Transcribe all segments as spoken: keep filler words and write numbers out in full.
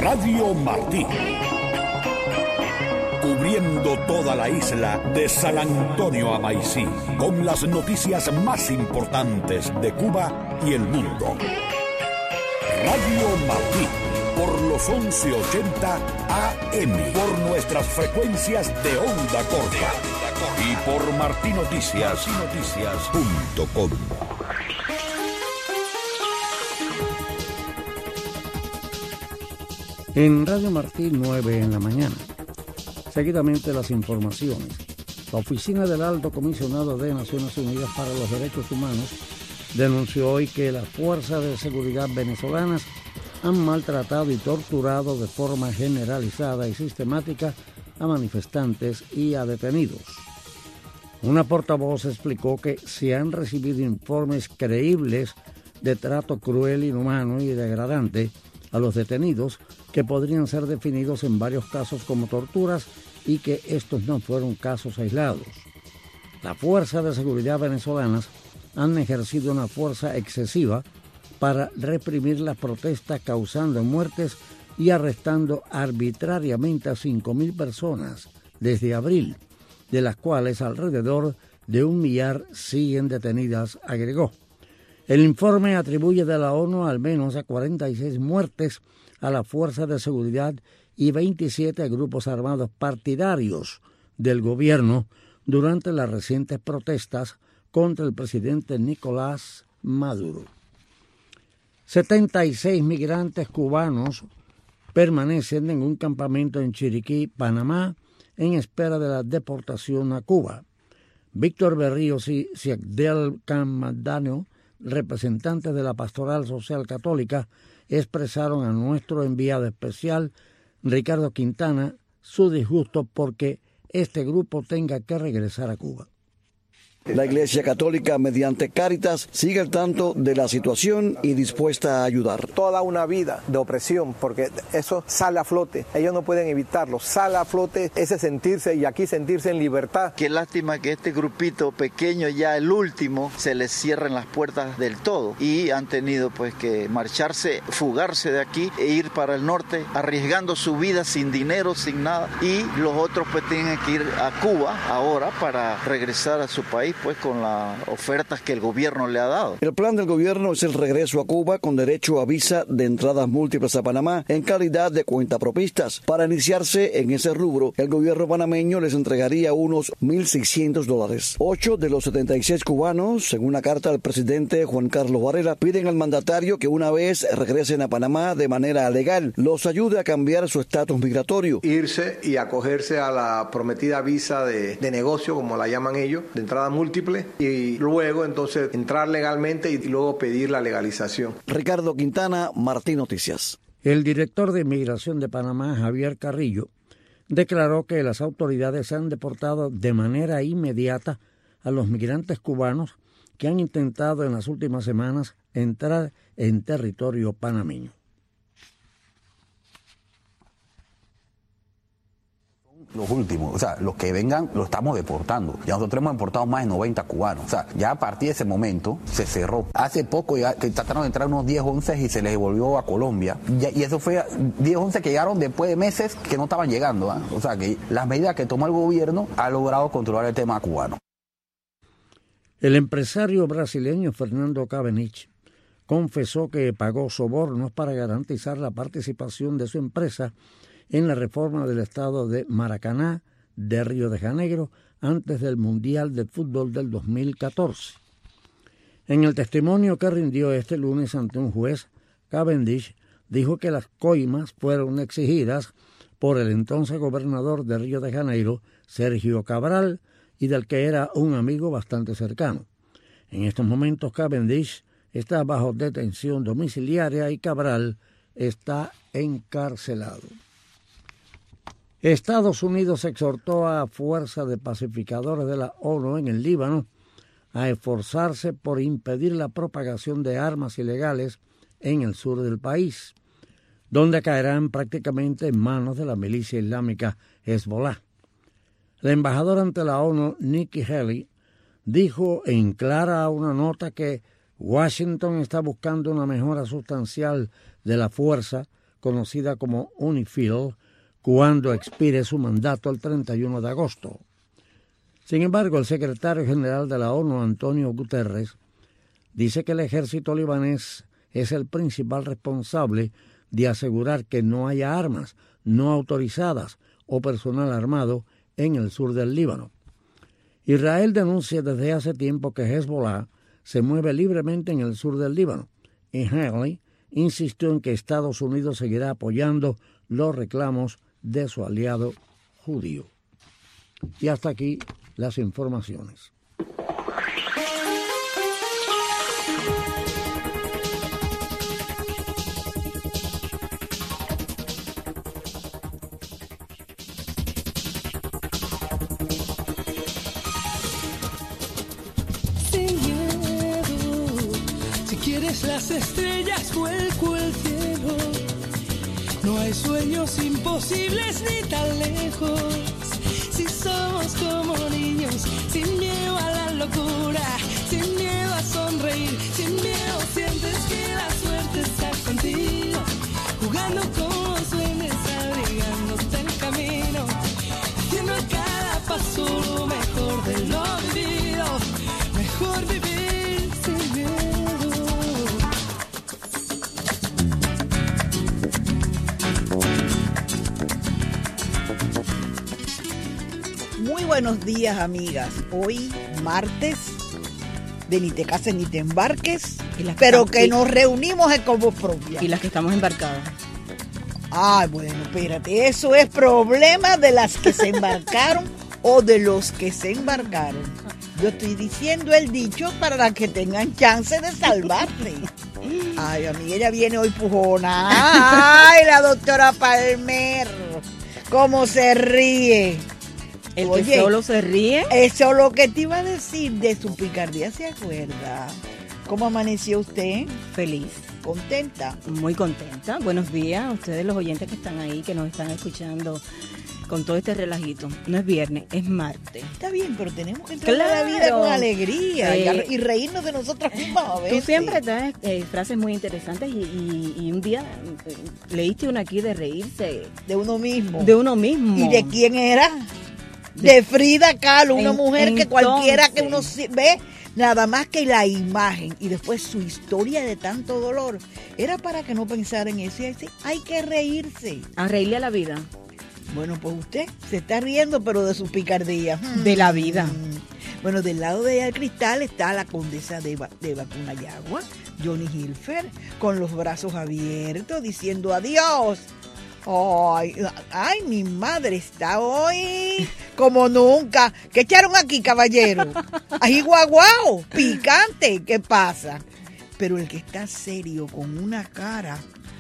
Radio Martí. Cubriendo toda la isla de San Antonio a Maicí, con las noticias más importantes de Cuba y el mundo. Radio Martí, por los once ochenta A M, por nuestras frecuencias de onda corta y por martinoticias punto com. En Radio Martí, nueve en la mañana. Seguidamente las informaciones. La Oficina del Alto Comisionado de Naciones Unidas para los Derechos Humanos denunció hoy que las fuerzas de seguridad venezolanas han maltratado y torturado de forma generalizada y sistemática a manifestantes y a detenidos. Una portavoz explicó que se han recibido informes creíbles de trato cruel, inhumano y degradante a los detenidos que podrían ser definidos en varios casos como torturas y que estos no fueron casos aislados. Las fuerzas de seguridad venezolanas han ejercido una fuerza excesiva para reprimir las protestas, causando muertes y arrestando arbitrariamente a cinco mil personas desde abril, de las cuales alrededor de un millar siguen detenidas, agregó. El informe atribuye de la ONU al menos a cuarenta y seis muertes a las fuerzas de seguridad y veintisiete a grupos armados partidarios del gobierno durante las recientes protestas contra el presidente Nicolás Maduro. setenta y seis migrantes cubanos permanecen en un campamento en Chiriquí, Panamá, en espera de la deportación a Cuba. Víctor Berríos y Ciagdel Camadano, representantes de la Pastoral Social Católica, expresaron a nuestro enviado especial, Ricardo Quintana, su disgusto porque este grupo tenga que regresar a Cuba. La Iglesia Católica, mediante Cáritas, sigue al tanto de la situación y dispuesta a ayudar. Toda una vida de opresión, porque eso sale a flote. Ellos no pueden evitarlo. Sale a flote ese sentirse y aquí sentirse en libertad. Qué lástima que este grupito pequeño, ya el último, se les cierren las puertas del todo. Y han tenido pues que marcharse, fugarse de aquí e ir para el norte, arriesgando su vida sin dinero, sin nada. Y los otros pues tienen que ir a Cuba ahora para regresar a su país, pues con las ofertas que el gobierno le ha dado. El plan del gobierno es el regreso a Cuba con derecho a visa de entradas múltiples a Panamá en calidad de cuentapropistas. Para iniciarse en ese rubro, el gobierno panameño les entregaría unos mil seiscientos dólares. Ocho de los setenta y seis cubanos, según una carta del presidente Juan Carlos Varela, piden al mandatario que una vez regresen a Panamá de manera legal, los ayude a cambiar su estatus migratorio. Irse y acogerse a la prometida visa de, de negocio, como la llaman ellos, de entrada múltiple, y luego entonces entrar legalmente y luego pedir la legalización. Ricardo Quintana, Martín Noticias. El director de Inmigración de Panamá, Javier Carrillo, declaró que las autoridades han deportado de manera inmediata a los migrantes cubanos que han intentado en las últimas semanas entrar en territorio panameño. Los últimos, o sea, los que vengan los estamos deportando. Ya nosotros hemos deportado más de noventa cubanos. O sea, ya a partir de ese momento se cerró. Hace poco ya que trataron de entrar unos diez, once y se les devolvió a Colombia. Y, y eso fue diez, once que llegaron después de meses que no estaban llegando. ¿eh? O sea, que las medidas que tomó el gobierno ha logrado controlar el tema cubano. El empresario brasileño Fernando Cavendish confesó que pagó sobornos para garantizar la participación de su empresa en la reforma del estado de Maracaná, de Río de Janeiro, antes del Mundial de Fútbol del dos mil catorce. En el testimonio que rindió este lunes ante un juez, Cavendish dijo que las coimas fueron exigidas por el entonces gobernador de Río de Janeiro, Sergio Cabral, y del que era un amigo bastante cercano. En estos momentos Cavendish está bajo detención domiciliaria y Cabral está encarcelado. Estados Unidos exhortó a Fuerza de Pacificadores de la ONU en el Líbano a esforzarse por impedir la propagación de armas ilegales en el sur del país, donde caerán prácticamente en manos de la milicia islámica Hezbollah. La embajadora ante la ONU, Nikki Haley, dijo en clara una nota que Washington está buscando una mejora sustancial de la fuerza conocida como UNIFIL, cuando expire su mandato el treinta y uno de agosto. Sin embargo, el secretario general de la ONU, Antonio Guterres, dice que el ejército libanés es el principal responsable de asegurar que no haya armas no autorizadas o personal armado en el sur del Líbano. Israel denuncia desde hace tiempo que Hezbollah se mueve libremente en el sur del Líbano, y Haley insistió en que Estados Unidos seguirá apoyando los reclamos de su aliado judío. Y hasta aquí las informaciones. Las estrellas vuelco el cielo, no hay sueños imposibles ni tan lejos. Si somos como niños, sin miedo a la locura, sin miedo a sonreír, sin miedo sientes que la suerte está contigo, jugando con los duendes, abrigándote el camino, haciendo a cada paso lo mejor de lo vivido, mejor vivir sin miedo. Muy buenos días, amigas. Hoy, martes, de ni te cases ni te embarques, pero que nos reunimos en Combo Propia. Y las que estamos embarcadas. Ay, bueno, espérate, eso es problema de las que se embarcaron o de los que se embarcaron. Yo estoy diciendo el dicho para las que tengan chance de salvarse. Ay, amiga, ella viene hoy pujona. Ay, la doctora Palmer, cómo se ríe. El Oye, que solo se ríe. Eso es lo que te iba a decir de su picardía, ¿se acuerda? ¿Cómo amaneció usted? Feliz. ¿Contenta? Muy contenta. Buenos días a ustedes, los oyentes que están ahí, que nos están escuchando con todo este relajito. No es viernes, es martes. Está bien, pero tenemos que entrar Claro. a la vida con alegría Eh, y, a- y reírnos de nosotras mismas a veces. Tú siempre traes eh, frases muy interesantes y, y, y un día eh, leíste una aquí de reírse. De uno mismo. De uno mismo. ¿Y de quién era? De Frida Kahlo, una En- mujer que entonces. cualquiera que uno si- ve, nada más que la imagen y después su historia de tanto dolor, era para que no pensara en eso y decir, hay que reírse. A reírle a la vida. Bueno, pues usted se está riendo, pero de su picardía. De la vida. Mm. Bueno, del lado de El Cristal está la condesa de, Ba- de Vacunayagua, Johnny Hilfer, con los brazos abiertos, diciendo adiós. Ay, ay, mi madre está hoy como nunca. ¿Qué echaron aquí, caballero? Ahí guaguao, picante, ¿qué pasa? Pero el que está serio, con una cara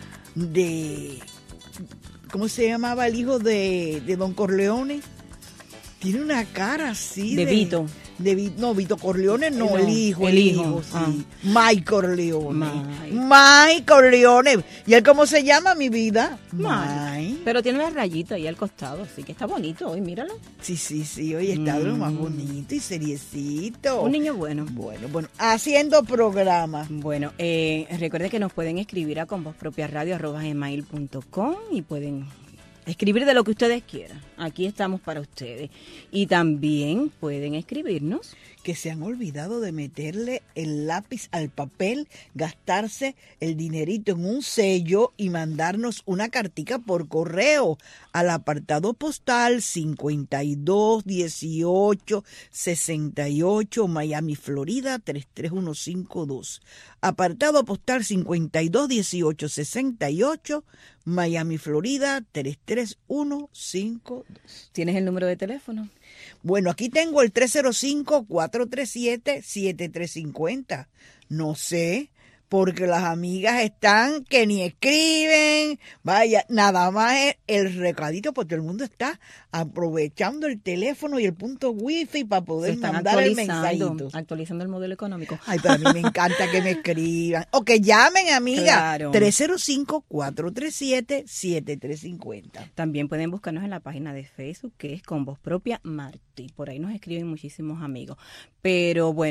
de... ¿Cómo se llamaba el hijo de, de Don Corleone? Tiene una cara así De de... Vito. De Vi- no, Vito Corleone no, No, el hijo, el el, hijo, hijo, sí. ah. Mike Corleone. Mike. Mike Corleone. ¿Y él cómo se llama, mi vida? Mike. Pero tiene la rayita ahí al costado, así que está bonito hoy, míralo. Sí, sí, sí, hoy está de lo más Mm. bonito y seriecito. Un niño bueno. Bueno, bueno, haciendo programa. Bueno, eh, recuerde que nos pueden escribir a convozpropiaradio arroba gmail punto com y pueden escribir de lo que ustedes quieran. Aquí estamos para ustedes. Y también pueden escribirnos. Que se han olvidado de meterle el lápiz al papel, gastarse el dinerito en un sello y mandarnos una cartica por correo al apartado postal cincuenta y dos dieciocho sesenta y ocho Miami, Florida tres tres uno cinco dos. Apartado postal cincuenta y dos dieciocho sesenta y ocho Miami, Florida tres tres uno cinco dos. ¿Tienes el número de teléfono? Bueno, aquí tengo el tres cero cinco, cuatro tres siete, siete tres cinco cero. No sé, porque las amigas están que ni escriben. Vaya, nada más es el recadito, porque el mundo está aprovechando el teléfono y el punto wifi para Se poder están mandar el actualizando, mensajito. actualizando el modelo económico. Ay, pero a mí me encanta que me escriban. O que llamen, amiga. Claro. tres cero cinco, cuatro tres siete, siete tres cinco cero. También pueden buscarnos en la página de Facebook, que es Con Voz Propia Martí. Por ahí nos escriben muchísimos amigos. Pero bueno,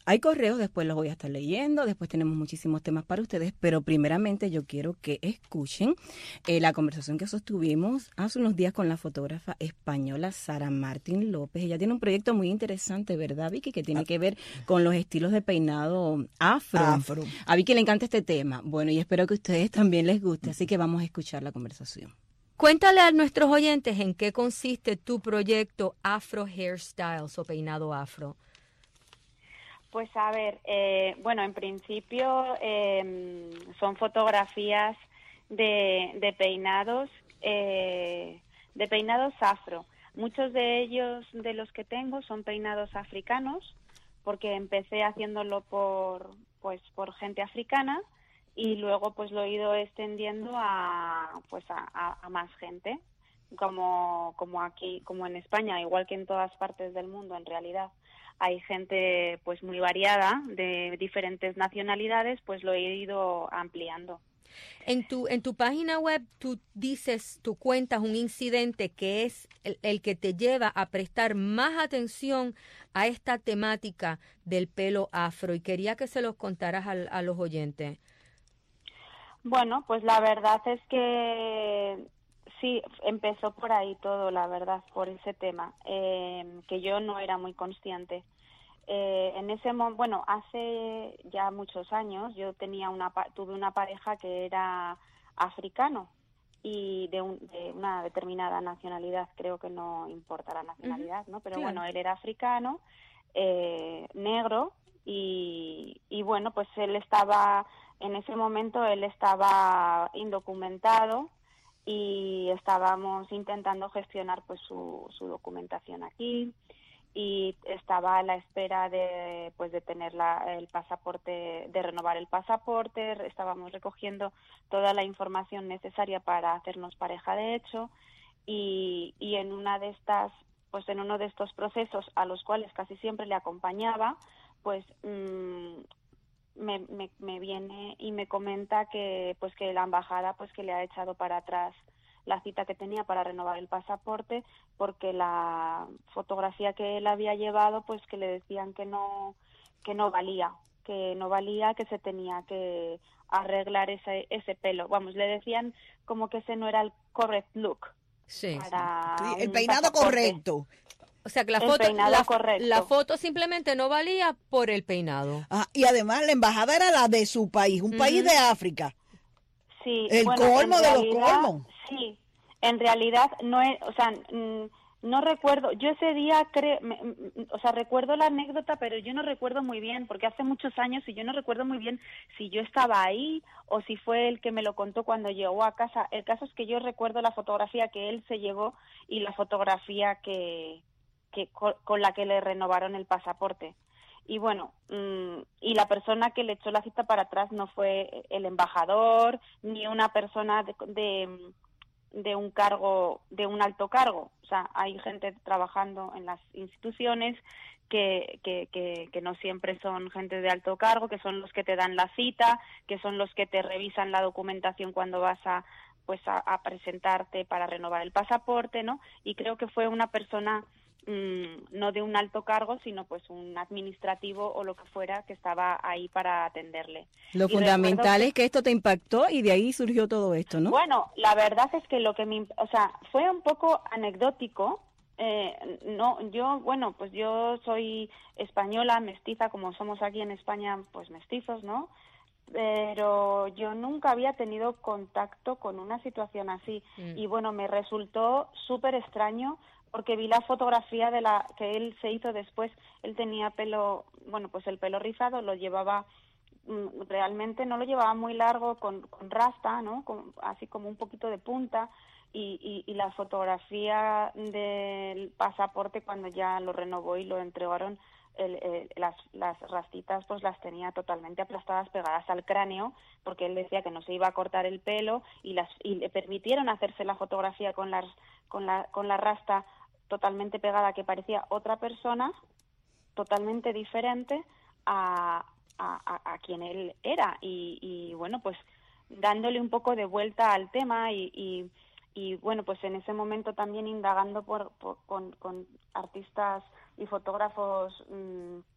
Hay correos, después los voy a estar leyendo, después tenemos muchísimos temas para ustedes, pero primeramente yo quiero que escuchen eh, la conversación que sostuvimos hace unos días con la fotógrafa española Sara Martín López. Ella tiene un proyecto muy interesante, ¿verdad, Vicky? Que tiene que ver con los estilos de peinado afro. Afro. A Vicky le encanta este tema. Bueno, y espero que a ustedes también les guste, así que vamos a escuchar la conversación. Cuéntale a nuestros oyentes en qué consiste tu proyecto Afro Hairstyles o peinado afro. Pues a ver, eh, bueno, en principio eh, son fotografías de, de peinados, eh, de peinados afro. Muchos de ellos, de los que tengo, son peinados africanos, porque empecé haciéndolo por, pues, por gente africana. Y luego pues lo he ido extendiendo a pues a, a, a más gente, como como aquí, como en España, igual que en todas partes del mundo en realidad. Hay gente pues muy variada de diferentes nacionalidades, pues lo he ido ampliando. En tu en tu página web tú dices, tú cuentas un incidente que es el, el que te lleva a prestar más atención a esta temática del pelo afro, y quería que se los contaras a, a los oyentes. Bueno, pues la verdad es que sí, empezó por ahí todo, la verdad, por ese tema, eh, que yo no era muy consciente. Eh, en ese momento, bueno, hace ya muchos años yo tenía una tuve una pareja que era africano y de, un, de una determinada nacionalidad, creo que no importa la nacionalidad, ¿no? Pero claro. Bueno, él era africano, eh, negro y, y bueno, pues él estaba... En ese momento él estaba indocumentado y estábamos intentando gestionar pues su, su documentación aquí, y estaba a la espera de pues de tener la, el pasaporte, de renovar el pasaporte. Estábamos recogiendo toda la información necesaria para hacernos pareja de hecho, y, y en una de estas pues en uno de estos procesos a los cuales casi siempre le acompañaba, pues mmm, Me, me, me viene y me comenta que pues que la embajada pues que le ha echado para atrás la cita que tenía para renovar el pasaporte, porque la fotografía que él había llevado pues que le decían que no que no valía, que no valía, que se tenía que arreglar ese ese pelo. Vamos, le decían como que ese no era el correct look. Sí, para sí, el peinado pasaporte. Correcto. O sea que la El foto peinado la, correcto. la foto simplemente no valía por el peinado. Ah, y además la embajada era la de su país, un uh-huh. país de África. Sí, el bueno, colmo de realidad, los colmos. Sí, en realidad no es, o sea, no recuerdo, yo ese día creo, o sea, recuerdo la anécdota, pero yo no recuerdo muy bien, porque hace muchos años y yo no recuerdo muy bien si yo estaba ahí o si fue el que me lo contó cuando llegó a casa. El caso es que yo recuerdo la fotografía que él se llevó y la fotografía que que con, con la que le renovaron el pasaporte. Y bueno, mmm, y la persona que le echó la cita para atrás no fue el embajador ni una persona de, de, de un cargo, de un alto cargo. O sea, hay gente trabajando en las instituciones que, que, que, que no siempre son gente de alto cargo, que son los que te dan la cita, que son los que te revisan la documentación cuando vas a pues a, a presentarte para renovar el pasaporte, ¿no? Y creo que fue una persona no de un alto cargo, sino pues un administrativo o lo que fuera que estaba ahí para atenderle. Lo y fundamental que, es que esto te impactó y de ahí surgió todo esto, ¿no? Bueno, la verdad es que lo que me, o sea, fue un poco anecdótico. Eh, no, yo, bueno, pues yo soy española, mestiza, como somos aquí en España, pues mestizos, ¿no? Pero yo nunca había tenido contacto con una situación así. Mm. Y bueno, me resultó súper extraño, porque vi la fotografía de la que él se hizo después. Él tenía pelo, bueno, pues el pelo rizado, lo llevaba, mmm, realmente no lo llevaba muy largo, con, con rasta, ¿no? Con, así como un poquito de punta, y, y, y la fotografía del pasaporte cuando ya lo renovó y lo entregaron, el, el, las, las rastitas pues las tenía totalmente aplastadas, pegadas al cráneo, porque él decía que no se iba a cortar el pelo, y las y le permitieron hacerse la fotografía con las con la con la rasta totalmente pegada, que parecía otra persona totalmente diferente a, a, a quien él era. Y, y bueno, pues dándole un poco de vuelta al tema y, y, y bueno, pues en ese momento también indagando por, por con, con artistas y fotógrafos mmm,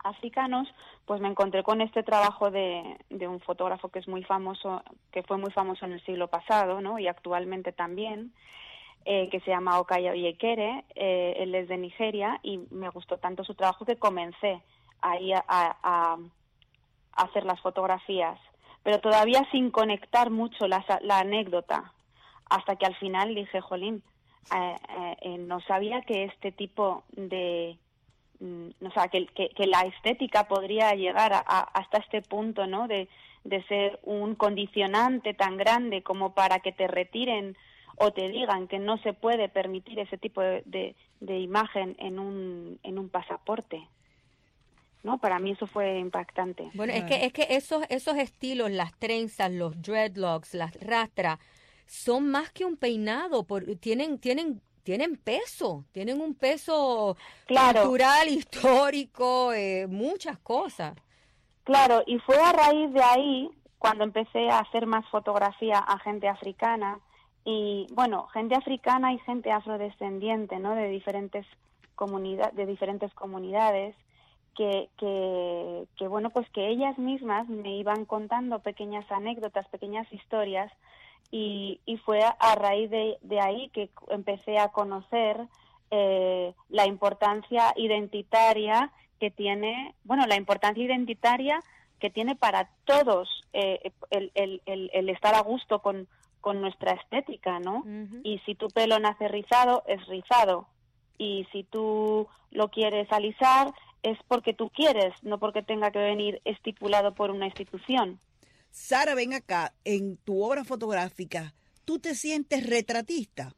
africanos, pues me encontré con este trabajo de, de un fotógrafo que es muy famoso, que fue muy famoso en el siglo pasado, ¿no? Y actualmente también, eh, que se llama Okaya Oyekere. Eh, él es de Nigeria y me gustó tanto su trabajo que comencé ahí a, a, a hacer las fotografías, pero todavía sin conectar mucho la, la anécdota, hasta que al final dije, jolín, eh, eh, no sabía que este tipo de... o sea, que, que, que la estética podría llegar a, a, hasta este punto, ¿no? De, de ser un condicionante tan grande como para que te retiren o te digan que no se puede permitir ese tipo de, de, de imagen en un, en un pasaporte. ¿No? Para mí eso fue impactante. Bueno, es que, es que esos, esos estilos, las trenzas, los dreadlocks, las rastras, son más que un peinado, por, tienen, tienen tienen peso, tienen un peso claro. cultural, histórico, eh, muchas cosas. Claro, y fue a raíz de ahí cuando empecé a hacer más fotografía a gente africana, y bueno, gente africana y gente afrodescendiente, ¿no? De diferentes comunidades, de diferentes comunidades, que, que, que bueno, pues que ellas mismas me iban contando pequeñas anécdotas, pequeñas historias. Y, y fue a raíz de, de ahí que empecé a conocer eh, la importancia identitaria que tiene, bueno, la importancia identitaria que tiene para todos eh, el, el, el, el estar a gusto con, con nuestra estética, ¿no? Uh-huh. Y si tu pelo nace rizado, es rizado. Y si tú lo quieres alisar, es porque tú quieres, no porque tenga que venir estipulado por una institución. Sara, ven acá, en tu obra fotográfica, ¿tú te sientes retratista?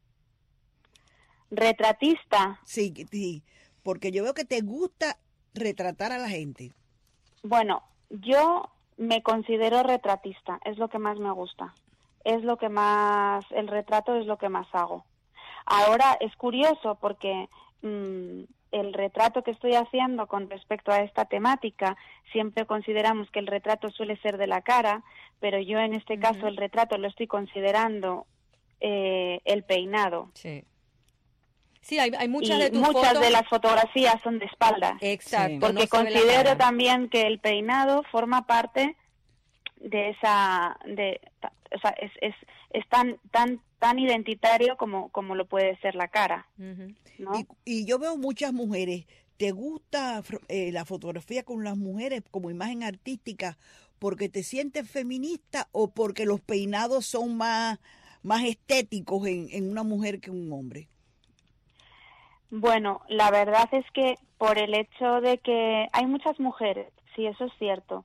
¿Retratista? Sí, sí, porque yo veo que te gusta retratar a la gente. Bueno, yo me considero retratista, es lo que más me gusta, es lo que más, el retrato es lo que más hago. Ahora es curioso porque... Mmm, el retrato que estoy haciendo con respecto a esta temática, siempre consideramos que el retrato suele ser de la cara, pero yo en este uh-huh. caso el retrato lo estoy considerando eh, el peinado. Sí. Sí, hay, hay muchas y de tus muchas fotos... de las fotografías son de espaldas. Exacto. Porque no considero también que el peinado forma parte de esa... de o sea, es, es, es tan, tan, tan identitario como, como lo puede ser la cara. Uh-huh. ¿No? Y, y yo veo muchas mujeres. ¿Te gusta eh, la fotografía con las mujeres como imagen artística porque te sientes feminista o porque los peinados son más, más estéticos en, en una mujer que en un hombre? Bueno, la verdad es que por el hecho de que hay muchas mujeres, sí, eso es cierto.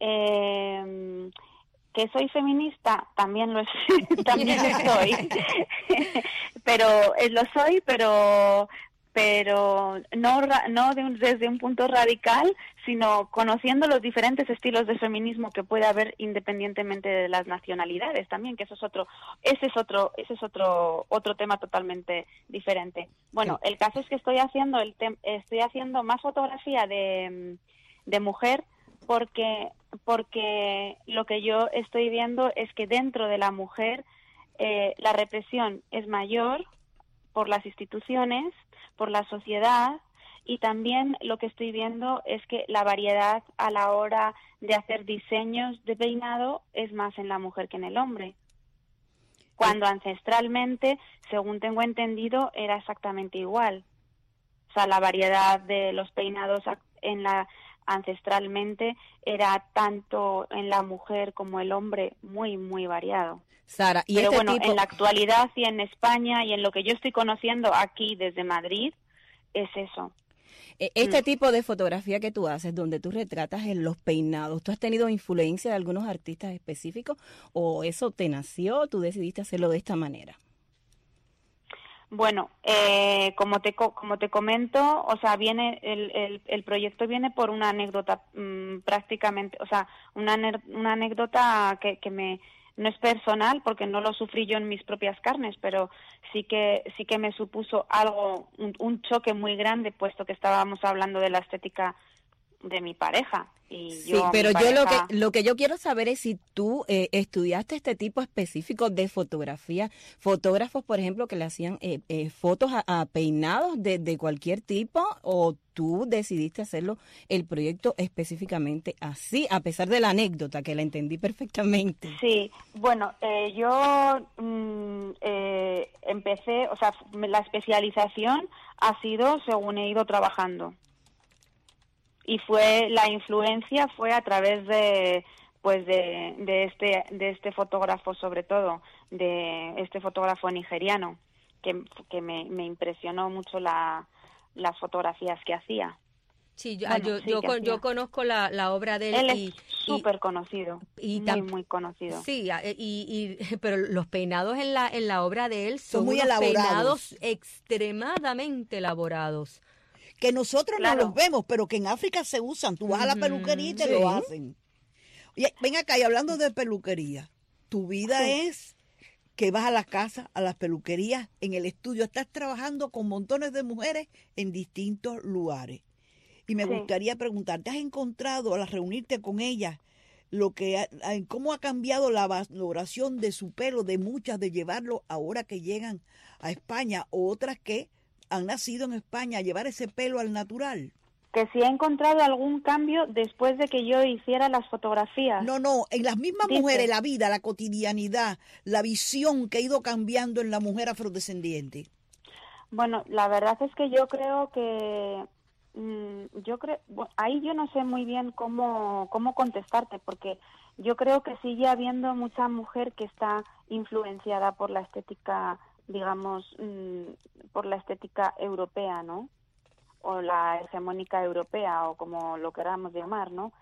Eh, que soy feminista, también lo también lo soy. pero eh, lo soy, pero pero no no de un, desde un punto radical, sino conociendo los diferentes estilos de feminismo que puede haber independientemente de las nacionalidades también, que eso es otro ese es otro ese es otro otro tema totalmente diferente. Bueno, el caso es que estoy haciendo el tem- estoy haciendo más fotografía de de mujer porque porque lo que yo estoy viendo es que dentro de la mujer eh, la represión es mayor por las instituciones, por la sociedad, y también lo que estoy viendo es que la variedad a la hora de hacer diseños de peinado es más en la mujer que en el hombre. Cuando ancestralmente, según tengo entendido, era exactamente igual. O sea, la variedad de los peinados en la ancestralmente era tanto en la mujer como el hombre muy, muy variado. Sara, y Pero este bueno, tipo... en la actualidad y en España y en lo que yo estoy conociendo aquí desde Madrid, es eso. Este mm. tipo de fotografía que tú haces, donde tú retratas en los peinados, ¿tú has tenido influencia de algunos artistas específicos o eso te nació, tú decidiste hacerlo de esta manera? Bueno, eh, como te como te comento, o sea, viene el, el, el proyecto viene por una anécdota mmm, prácticamente, o sea, una, una anécdota que, que me no es personal porque no lo sufrí yo en mis propias carnes, pero sí que sí que me supuso algo un, un choque muy grande, puesto que estábamos hablando de la estética de mi pareja. Y Sí, yo, pero mi yo lo pareja- que lo que yo quiero saber es si tú eh, estudiaste este tipo específico de fotografía, fotógrafos, por ejemplo, que le hacían eh, eh, fotos a, a peinados de, de cualquier tipo, o tú decidiste hacerlo el proyecto específicamente así, a pesar de la anécdota que la entendí perfectamente. Sí, bueno, eh, yo mm, eh, empecé, o sea, la especialización ha sido según he ido trabajando. Y fue la influencia fue a través de pues de, de este de este fotógrafo, sobre todo de este fotógrafo nigeriano, que, que me, me impresionó mucho la, las fotografías que hacía. Sí, yo, Bueno, yo, sí, yo, que con- hacía. yo conozco la, la obra de él. Él y, es súper conocido, y muy, tam- muy conocido. Sí, a- y, y pero los peinados en la en la obra de él son, Son muy unos elaborados. peinados extremadamente elaborados. Que nosotros Claro. no los vemos, pero que en África se usan. Tú vas a la Ujú, peluquería y te sí. lo hacen. Oye, ven acá, y hablando de peluquería, tu vida Sí. es que vas a las casas, a las peluquerías, en el estudio, estás trabajando con montones de mujeres en distintos lugares. Y me Sí. gustaría preguntarte, ¿has encontrado al reunirte con ellas lo que ha- ha- cómo ha cambiado la valoración de su pelo, de muchas, de llevarlo ahora que llegan a España, o otras que han nacido en España, a llevar ese pelo al natural? Que si he encontrado algún cambio después de que yo hiciera las fotografías. No, no, en las mismas Dice. mujeres, la vida, la cotidianidad, la visión que ha ido cambiando en la mujer afrodescendiente. Bueno, la verdad es que yo creo que mm, yo creo bu- ahí yo no sé muy bien cómo cómo contestarte, porque yo creo que sigue habiendo mucha mujer que está influenciada por la estética, digamos, mm, por la estética europea, ¿no? O la hegemónica europea, o como lo queramos llamar, ¿no?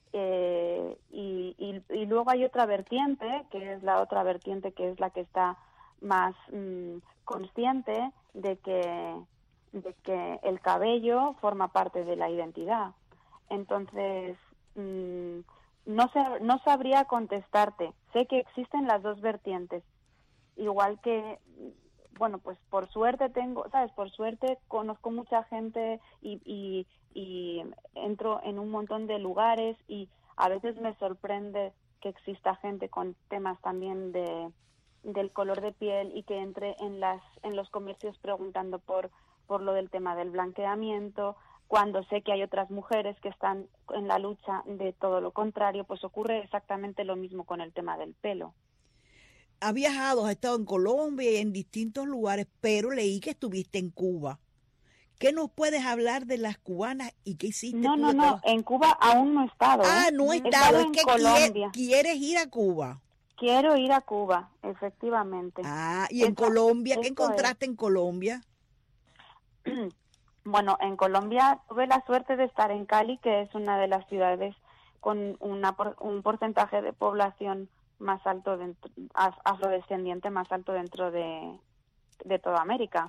Eh, y, y, y luego hay otra vertiente, que es la otra vertiente, que es la que está más mm, consciente de que, de que el cabello forma parte de la identidad. Entonces, mm, no, sé, no sabría contestarte. Sé que existen las dos vertientes. Igual que, bueno, pues por suerte tengo, ¿sabes? Por suerte conozco mucha gente y, y, y entro en un montón de lugares, y a veces me sorprende que exista gente con temas también de del color de piel y que entre en las en los comercios preguntando por por lo del tema del blanqueamiento, cuando sé que hay otras mujeres que están en la lucha de todo lo contrario. Pues ocurre exactamente lo mismo con el tema del pelo. Has viajado, has estado en Colombia y en distintos lugares, pero leí que estuviste en Cuba. ¿Qué nos puedes hablar de las cubanas y qué hiciste? No, tú no, de no, trabajo? en Cuba aún no he estado. Ah, ¿eh? no he He estado, es en que Colombia. quiere- quieres ir a Cuba. Quiero ir a Cuba, efectivamente. Ah, y en Eso- Colombia, ¿qué eso encontraste en Colombia? es. Bueno, en Colombia tuve la suerte de estar en Cali, que es una de las ciudades con una por- un porcentaje de población más alto, dentro, af- afrodescendiente más alto dentro de, de toda América.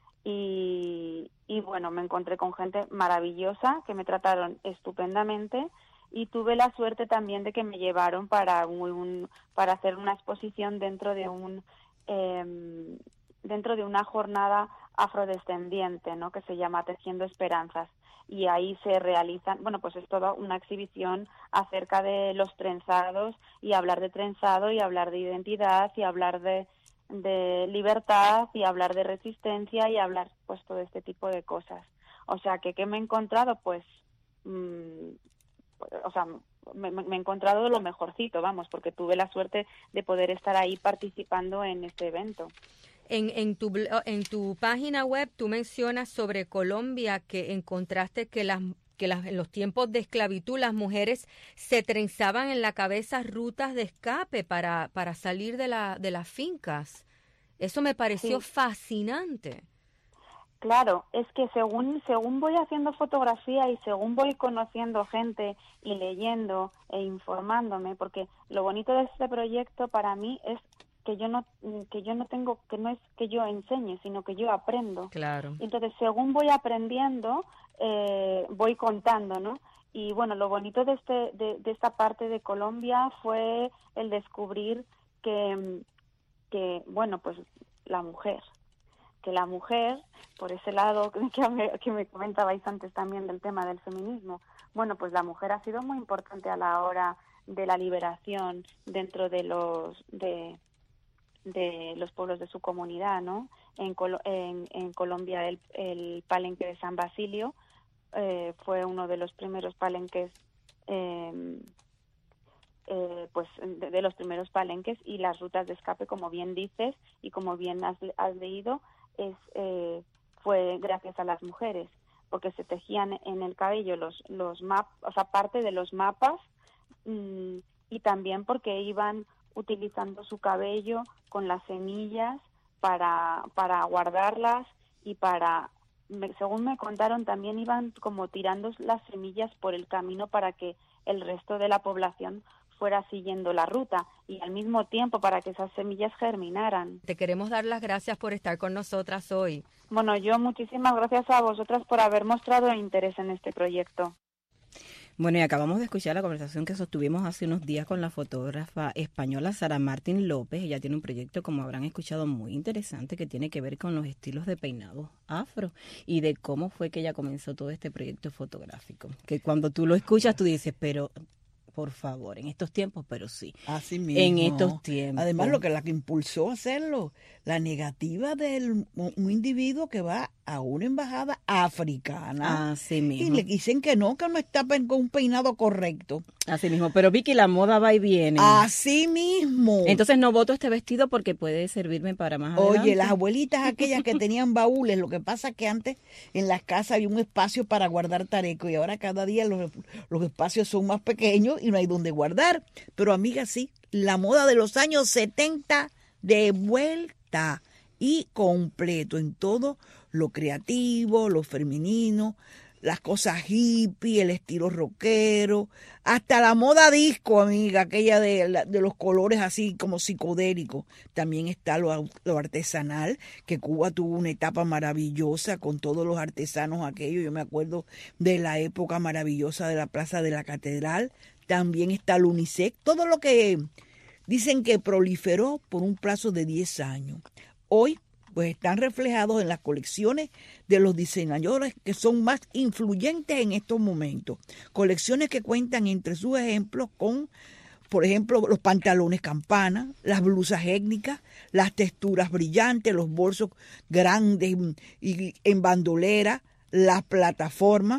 Y, y bueno, me encontré con gente maravillosa que me trataron estupendamente, y tuve la suerte también de que me llevaron para un, para hacer una exposición dentro de un em, dentro de una jornada afrodescendiente, ¿no? Que se llama Tejiendo Esperanzas, y ahí se realizan, bueno, pues es toda una exhibición acerca de los trenzados, y hablar de trenzado y hablar de identidad y hablar de de libertad y hablar de resistencia y hablar pues todo este tipo de cosas. O sea, que ¿qué me he encontrado? Pues mmm, o sea, me, me he encontrado lo mejorcito, vamos, porque tuve la suerte de poder estar ahí participando en este evento. En, en, tu, blo- en tu página web tú mencionas sobre Colombia que encontraste que las que las, en los tiempos de esclavitud las mujeres se trenzaban en la cabeza rutas de escape para, para salir de, la, de las fincas. Eso me pareció Sí. fascinante. Claro, es que según según voy haciendo fotografía y según voy conociendo gente y leyendo e informándome, porque lo bonito de este proyecto para mí es que yo no que yo no tengo que no es que yo enseñe, sino que yo aprendo. Claro. Entonces, según voy aprendiendo, eh, voy contando, ¿no? Y bueno, lo bonito de este de, de esta parte de Colombia fue el descubrir que que bueno, pues la mujer que la mujer, por ese lado que me, que me comentabais antes también del tema del feminismo, bueno, pues la mujer ha sido muy importante a la hora de la liberación dentro de los de, de los pueblos de su comunidad, ¿no? En, Col- en, en Colombia el, el palenque de San Basilio eh, fue uno de los primeros palenques, eh, eh, pues de, de los primeros palenques, y las rutas de escape, como bien dices y como bien has, has leído, es eh, fue gracias a las mujeres, porque se tejían en el cabello los los mapas, o sea, parte de los mapas, mmm, y también porque iban utilizando su cabello con las semillas para para guardarlas, y para, según me contaron, también iban como tirando las semillas por el camino para que el resto de la población fuera siguiendo la ruta, y al mismo tiempo para que esas semillas germinaran. Te queremos dar las gracias por estar con nosotras hoy. Bueno, yo muchísimas gracias a vosotras por haber mostrado interés en este proyecto. Bueno, y acabamos de escuchar la conversación que sostuvimos hace unos días con la fotógrafa española Sara Martín López. Ella tiene un proyecto, como habrán escuchado, muy interesante que tiene que ver con los estilos de peinado afro y de cómo fue que ella comenzó todo este proyecto fotográfico. Que cuando tú lo escuchas, tú dices, pero... por favor, en estos tiempos, pero sí. Así mismo. En estos tiempos. Además, lo que la que impulsó a hacerlo, la negativa de un individuo que va a una embajada africana. Así mismo. Y le dicen que no, que no está con un peinado correcto. Así mismo. Pero Vicky, la moda va y viene. Así mismo. Entonces no voto este vestido porque puede servirme para más adelante. Oye, las abuelitas aquellas que tenían baúles, lo que pasa es que antes en las casas había un espacio para guardar tareco, y ahora cada día los, los espacios son más pequeños y no hay donde guardar. Pero amiga, sí, la moda de los años setenta de vuelta y completo en todo lo creativo, lo femenino, las cosas hippie, el estilo rockero, hasta la moda disco, amiga, aquella de, de los colores así como psicodélicos. También está lo, lo artesanal, que Cuba tuvo una etapa maravillosa con todos los artesanos aquellos. Yo me acuerdo de la época maravillosa de la Plaza de la Catedral. También está el UNICEF, todo lo que dicen que proliferó por un plazo de diez años. Hoy pues están reflejados en las colecciones de los diseñadores que son más influyentes en estos momentos. Colecciones que cuentan entre sus ejemplos con, por ejemplo, los pantalones campana, las blusas étnicas, las texturas brillantes, los bolsos grandes y en bandolera, las plataformas.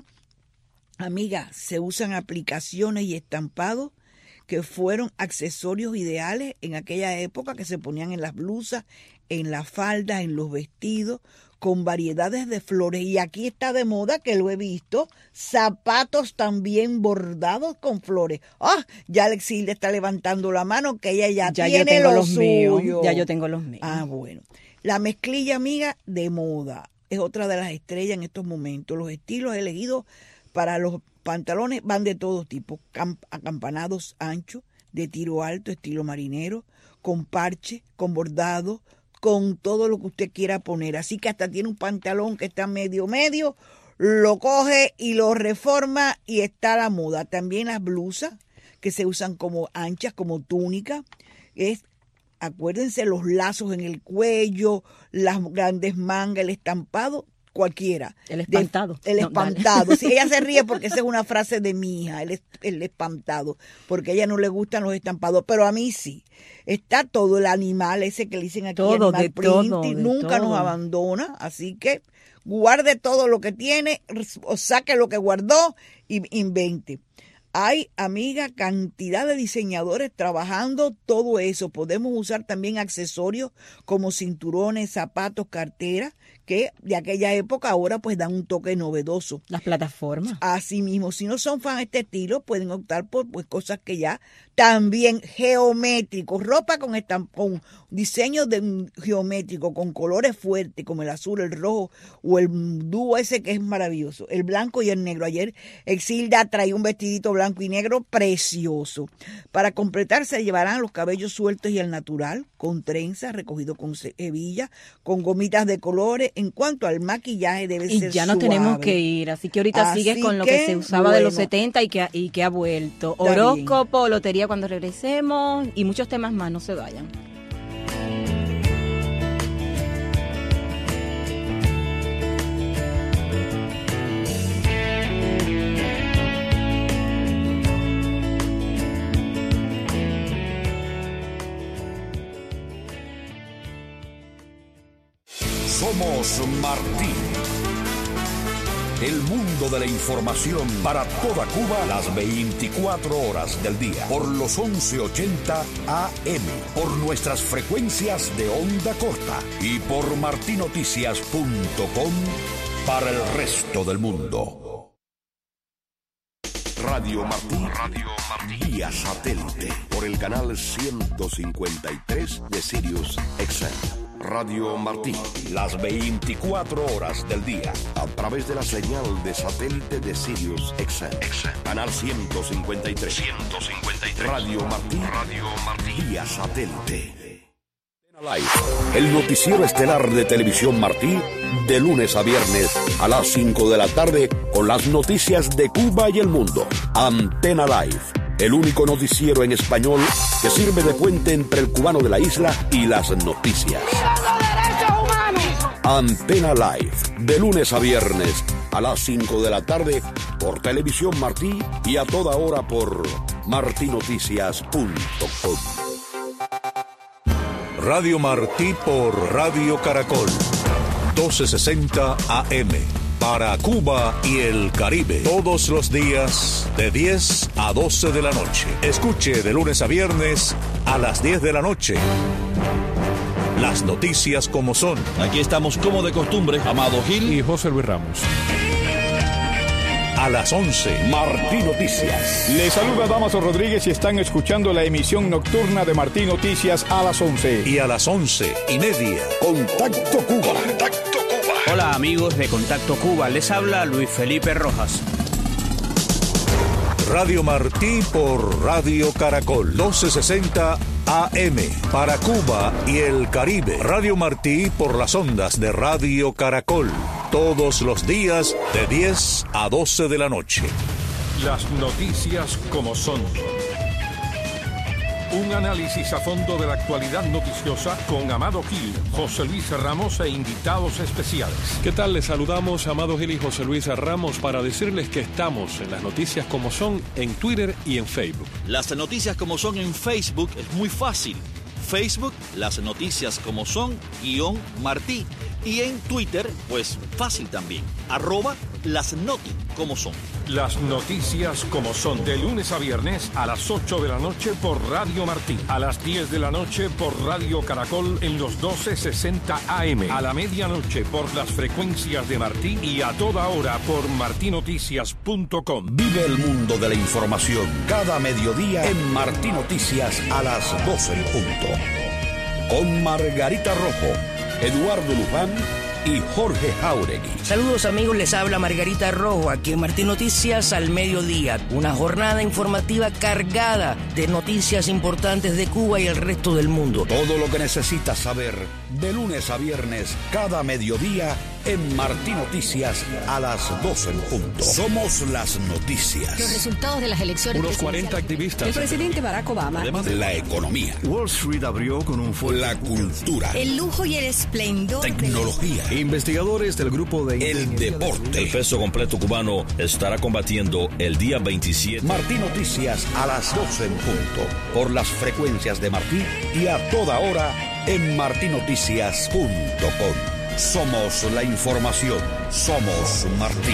Amiga, se usan aplicaciones y estampados que fueron accesorios ideales en aquella época, que se ponían en las blusas, en las faldas, en los vestidos, con variedades de flores. Y aquí está de moda, que lo he visto, zapatos también bordados con flores. ¡Ah! Ya Alexilde está levantando la mano, que ella ya, ya tiene yo tengo lo los suyo. Míos, ya yo tengo los míos. Ah, bueno. La mezclilla, amiga, de moda, es otra de las estrellas en estos momentos. Los estilos elegidos para los pantalones van de todo tipo, camp- acampanados anchos, de tiro alto, estilo marinero, con parche, con bordado, con todo lo que usted quiera poner. Así que hasta tiene un pantalón que está medio medio, lo coge y lo reforma y está a la moda. También las blusas que se usan como anchas, como túnica. Es, acuérdense, los lazos en el cuello, las grandes mangas, el estampado, cualquiera. El espantado. De, el no, espantado. Sí, ella se ríe porque esa es una frase de mi hija, el, el espantado, porque a ella no le gustan los estampados, pero a mí sí. Está todo, el animal ese que le dicen aquí, todo, animal de print, todo, y de nunca todo. nos abandona, así que guarde todo lo que tiene, o saque lo que guardó y invente. Hay, amiga, cantidad de diseñadores trabajando todo eso. Podemos usar también accesorios como cinturones, zapatos, carteras, que de aquella época ahora pues dan un toque novedoso. Las plataformas. Así mismo, si no son fan de este estilo, pueden optar por pues cosas que ya también geométricos, ropa con, estamp- con diseños de geométrico, con colores fuertes como el azul, el rojo o el dúo ese que es maravilloso, el blanco y el negro. Ayer Exilda traía un vestidito blanco y negro precioso. Para completar se llevarán los cabellos sueltos y al natural, con trenzas, recogido con hebilla, con gomitas de colores. En cuanto al maquillaje debe y ser ya no suave. tenemos que ir, así que ahorita Así sigues con lo que, que se usaba bueno, de los setenta y que, y que ha vuelto. Está Horóscopo, bien. Lotería cuando regresemos y muchos temas más, no se vayan. Somos Martí. El mundo de la información para toda Cuba las veinticuatro horas del día. Por los once ochenta A M. Por nuestras frecuencias de onda corta. Y por marti noticias punto com para el resto del mundo. Radio Martí. Radio Martí. Vía satélite. Por el canal ciento cincuenta y tres de Sirius X M. Radio Martí, las veinticuatro horas del día, a través de la señal de satélite de Sirius X M. Canal ciento cincuenta y tres. ciento cincuenta y tres. Radio Martí. Radio Martí. Vía satélite. El noticiero estelar de Televisión Martí, de lunes a viernes a las cinco de la tarde, con las noticias de Cuba y el mundo. Antena Live, el único noticiero en español que sirve de puente entre el cubano de la isla y las noticias. Antena Live, de lunes a viernes a las cinco de la tarde por Televisión Martí y a toda hora por marti noticias punto com. Radio Martí por Radio Caracol, doce sesenta A M. Para Cuba y el Caribe, todos los días de diez a doce de la noche. Escuche de lunes a viernes a las diez de la noche. Las noticias como son. Aquí estamos como de costumbre, Amado Gil y José Luis Ramos. A las once, Martí Noticias. Les saluda Damaso Rodríguez y están escuchando la emisión nocturna de Martí Noticias a las once. Y a las once y media, Contacto Cuba. Contacto Cuba. Hola amigos de Contacto Cuba, les habla Luis Felipe Rojas. Radio Martí por Radio Caracol, doce sesenta A M. Para Cuba y el Caribe. Radio Martí por las ondas de Radio Caracol. Todos los días de diez a doce de la noche. Las noticias como son. Un análisis a fondo de la actualidad noticiosa con Amado Gil, José Luis Ramos e invitados especiales. ¿Qué tal? Les saludamos Amado Gil y José Luis Ramos para decirles que estamos en las noticias como son en Twitter y en Facebook. Las noticias como son en Facebook es muy fácil. Facebook, las noticias como son, guión Martí. Y en Twitter, pues fácil también, arroba las noti como son. Las noticias como son, de lunes a viernes a las ocho de la noche por Radio Martí, a las diez de la noche por Radio Caracol en los doce sesenta A M, a la medianoche por las frecuencias de Martí y a toda hora por marti noticias punto com. Vive el mundo de la información cada mediodía en Martí Noticias a las doce en punto. Con Margarita Rojo, Eduardo Luján y Jorge Jauregui. Saludos amigos, les habla Margarita Rojo aquí en Martí Noticias al mediodía. Una jornada informativa cargada de noticias importantes de Cuba y el resto del mundo. Todo lo que necesitas saber de lunes a viernes cada mediodía en Martí Noticias a las doce en punto. Somos las noticias. Los resultados de las elecciones. Unos cuarenta activistas. El presidente Barack Obama. Además de la economía. Wall Street abrió con un fuerte. La cultura. El lujo y el esplendor. Tecnología. De... Investigadores del grupo de... El deporte. El peso completo cubano estará combatiendo el día veintisiete. Martí Noticias a las doce en punto. Por las frecuencias de Martí y a toda hora en marti noticias punto com. Somos la información. Somos Martí.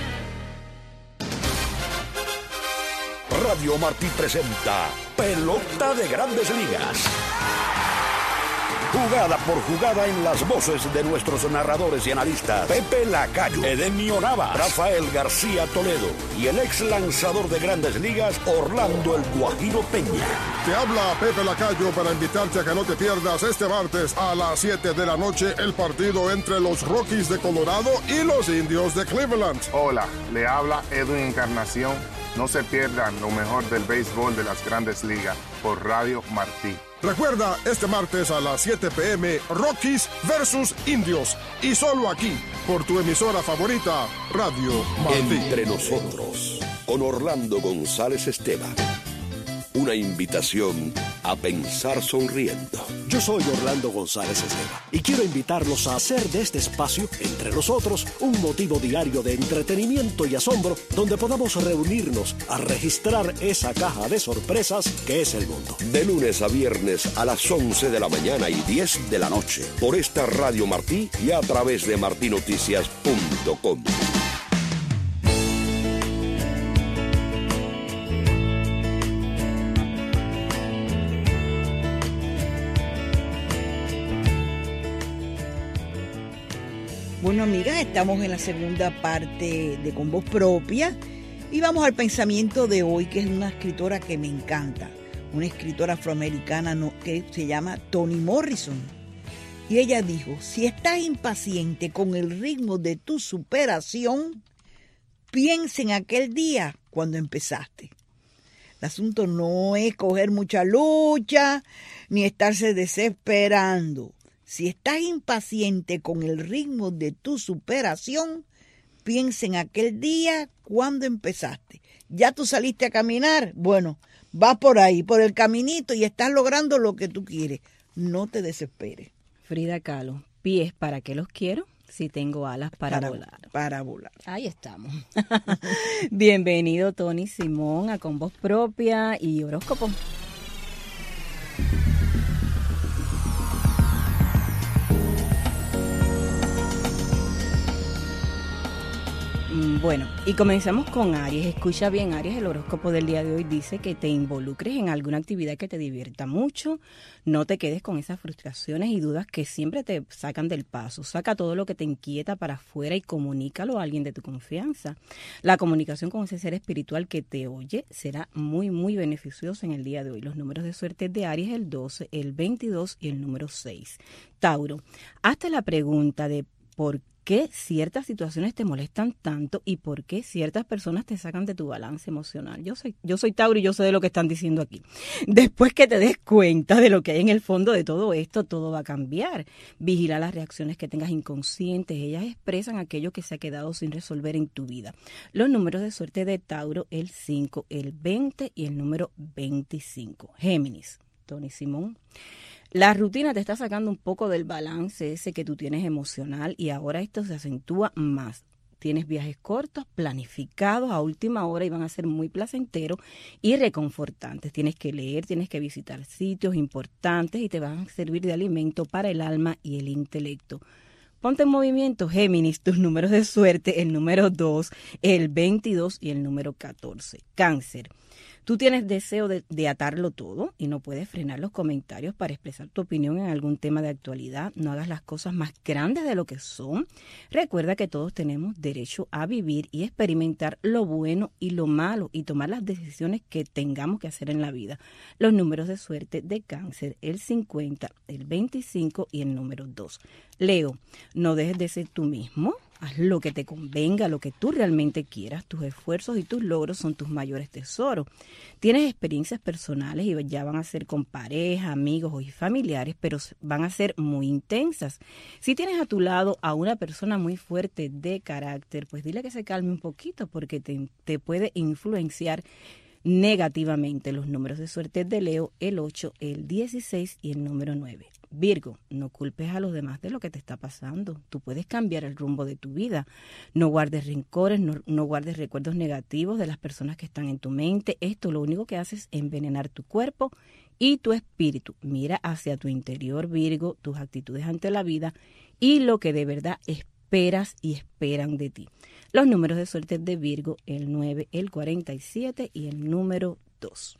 Radio Martí presenta Pelota de Grandes Ligas. Jugada por jugada en las voces de nuestros narradores y analistas Pepe Lacayo, Edenio Nava, Rafael García Toledo y el ex lanzador de Grandes Ligas Orlando El Guajiro Peña. Te habla Pepe Lacayo para invitarte a que no te pierdas este martes a las siete de la noche el partido entre los Rockies de Colorado y los Indios de Cleveland. Hola, le habla Edwin Encarnación. No se pierdan lo mejor del béisbol de las Grandes Ligas por Radio Martí. Recuerda, este martes a las siete pe eme, Rockies versus Indios. Y solo aquí, por tu emisora favorita, Radio Martí. Entre nosotros, con Orlando González Esteban. Una invitación a pensar sonriendo. Yo soy Orlando González Esteva y quiero invitarlos a hacer de este espacio, entre nosotros, un motivo diario de entretenimiento y asombro donde podamos reunirnos a registrar esa caja de sorpresas que es el mundo. De lunes a viernes a las once de la mañana y diez de la noche por esta Radio Martí y a través de martí noticias punto com. Bueno, amigas, estamos en la segunda parte de Con Voz Propia y vamos al pensamiento de hoy, que es una escritora que me encanta, una escritora afroamericana que se llama Toni Morrison. Y ella dijo, si estás impaciente con el ritmo de tu superación, piensa en aquel día cuando empezaste. El asunto no es coger mucha lucha ni estarse desesperando. Si estás impaciente con el ritmo de tu superación, piensa en aquel día cuando empezaste. ¿Ya tú saliste a caminar? Bueno, vas por ahí, por el caminito y estás logrando lo que tú quieres. No te desesperes. Frida Kahlo, pies, ¿para qué los quiero? Si tengo alas para, para volar. Para volar. Ahí estamos. Bienvenido, Tony Simón, a Con Voz Propia y Horóscopo. Bueno, y comenzamos con Aries. Escucha bien, Aries, el horóscopo del día de hoy dice que te involucres en alguna actividad que te divierta mucho. No te quedes con esas frustraciones y dudas que siempre te sacan del paso. Saca todo lo que te inquieta para afuera y comunícalo a alguien de tu confianza. La comunicación con ese ser espiritual que te oye será muy, muy beneficiosa en el día de hoy. Los números de suerte de Aries, el doce, el veintidós y el número seis. Tauro, hazte la pregunta de por qué ¿Qué ciertas situaciones te molestan tanto y por qué ciertas personas te sacan de tu balance emocional? Yo soy, yo soy Tauro y yo sé de lo que están diciendo aquí. Después que te des cuenta de lo que hay en el fondo de todo esto, todo va a cambiar. Vigila las reacciones que tengas inconscientes. Ellas expresan aquello que se ha quedado sin resolver en tu vida. Los números de suerte de Tauro, el cinco, el veinte y el número veinticinco. Géminis, Tony Simón. La rutina te está sacando un poco del balance ese que tú tienes emocional y ahora esto se acentúa más. Tienes viajes cortos, planificados a última hora y van a ser muy placenteros y reconfortantes. Tienes que leer, tienes que visitar sitios importantes y te van a servir de alimento para el alma y el intelecto. Ponte en movimiento, Géminis, tus números de suerte, el número dos, el veintidós y el número catorce. Cáncer. Tú tienes deseo de, de atarlo todo y no puedes frenar los comentarios para expresar tu opinión en algún tema de actualidad. No hagas las cosas más grandes de lo que son. Recuerda que todos tenemos derecho a vivir y experimentar lo bueno y lo malo y tomar las decisiones que tengamos que hacer en la vida. Los números de suerte de Cáncer, el cincuenta, el veinticinco y el número dos. Leo, no dejes de ser tú mismo. Haz lo que te convenga, lo que tú realmente quieras. Tus esfuerzos y tus logros son tus mayores tesoros. Tienes experiencias personales y ya van a ser con pareja, amigos y familiares, pero van a ser muy intensas. Si tienes a tu lado a una persona muy fuerte de carácter, pues dile que se calme un poquito porque te, te puede influenciar negativamente. Los números de suerte de Leo, el ocho, el dieciséis y el número nueve. Virgo, no culpes a los demás de lo que te está pasando. Tú puedes cambiar el rumbo de tu vida. No guardes rencores, no, no guardes recuerdos negativos de las personas que están en tu mente. Esto lo único que hace es envenenar tu cuerpo y tu espíritu. Mira hacia tu interior, Virgo, tus actitudes ante la vida y lo que de verdad esperas y esperan de ti. Los números de suerte de Virgo, el nueve, el cuarenta y siete y el número dos.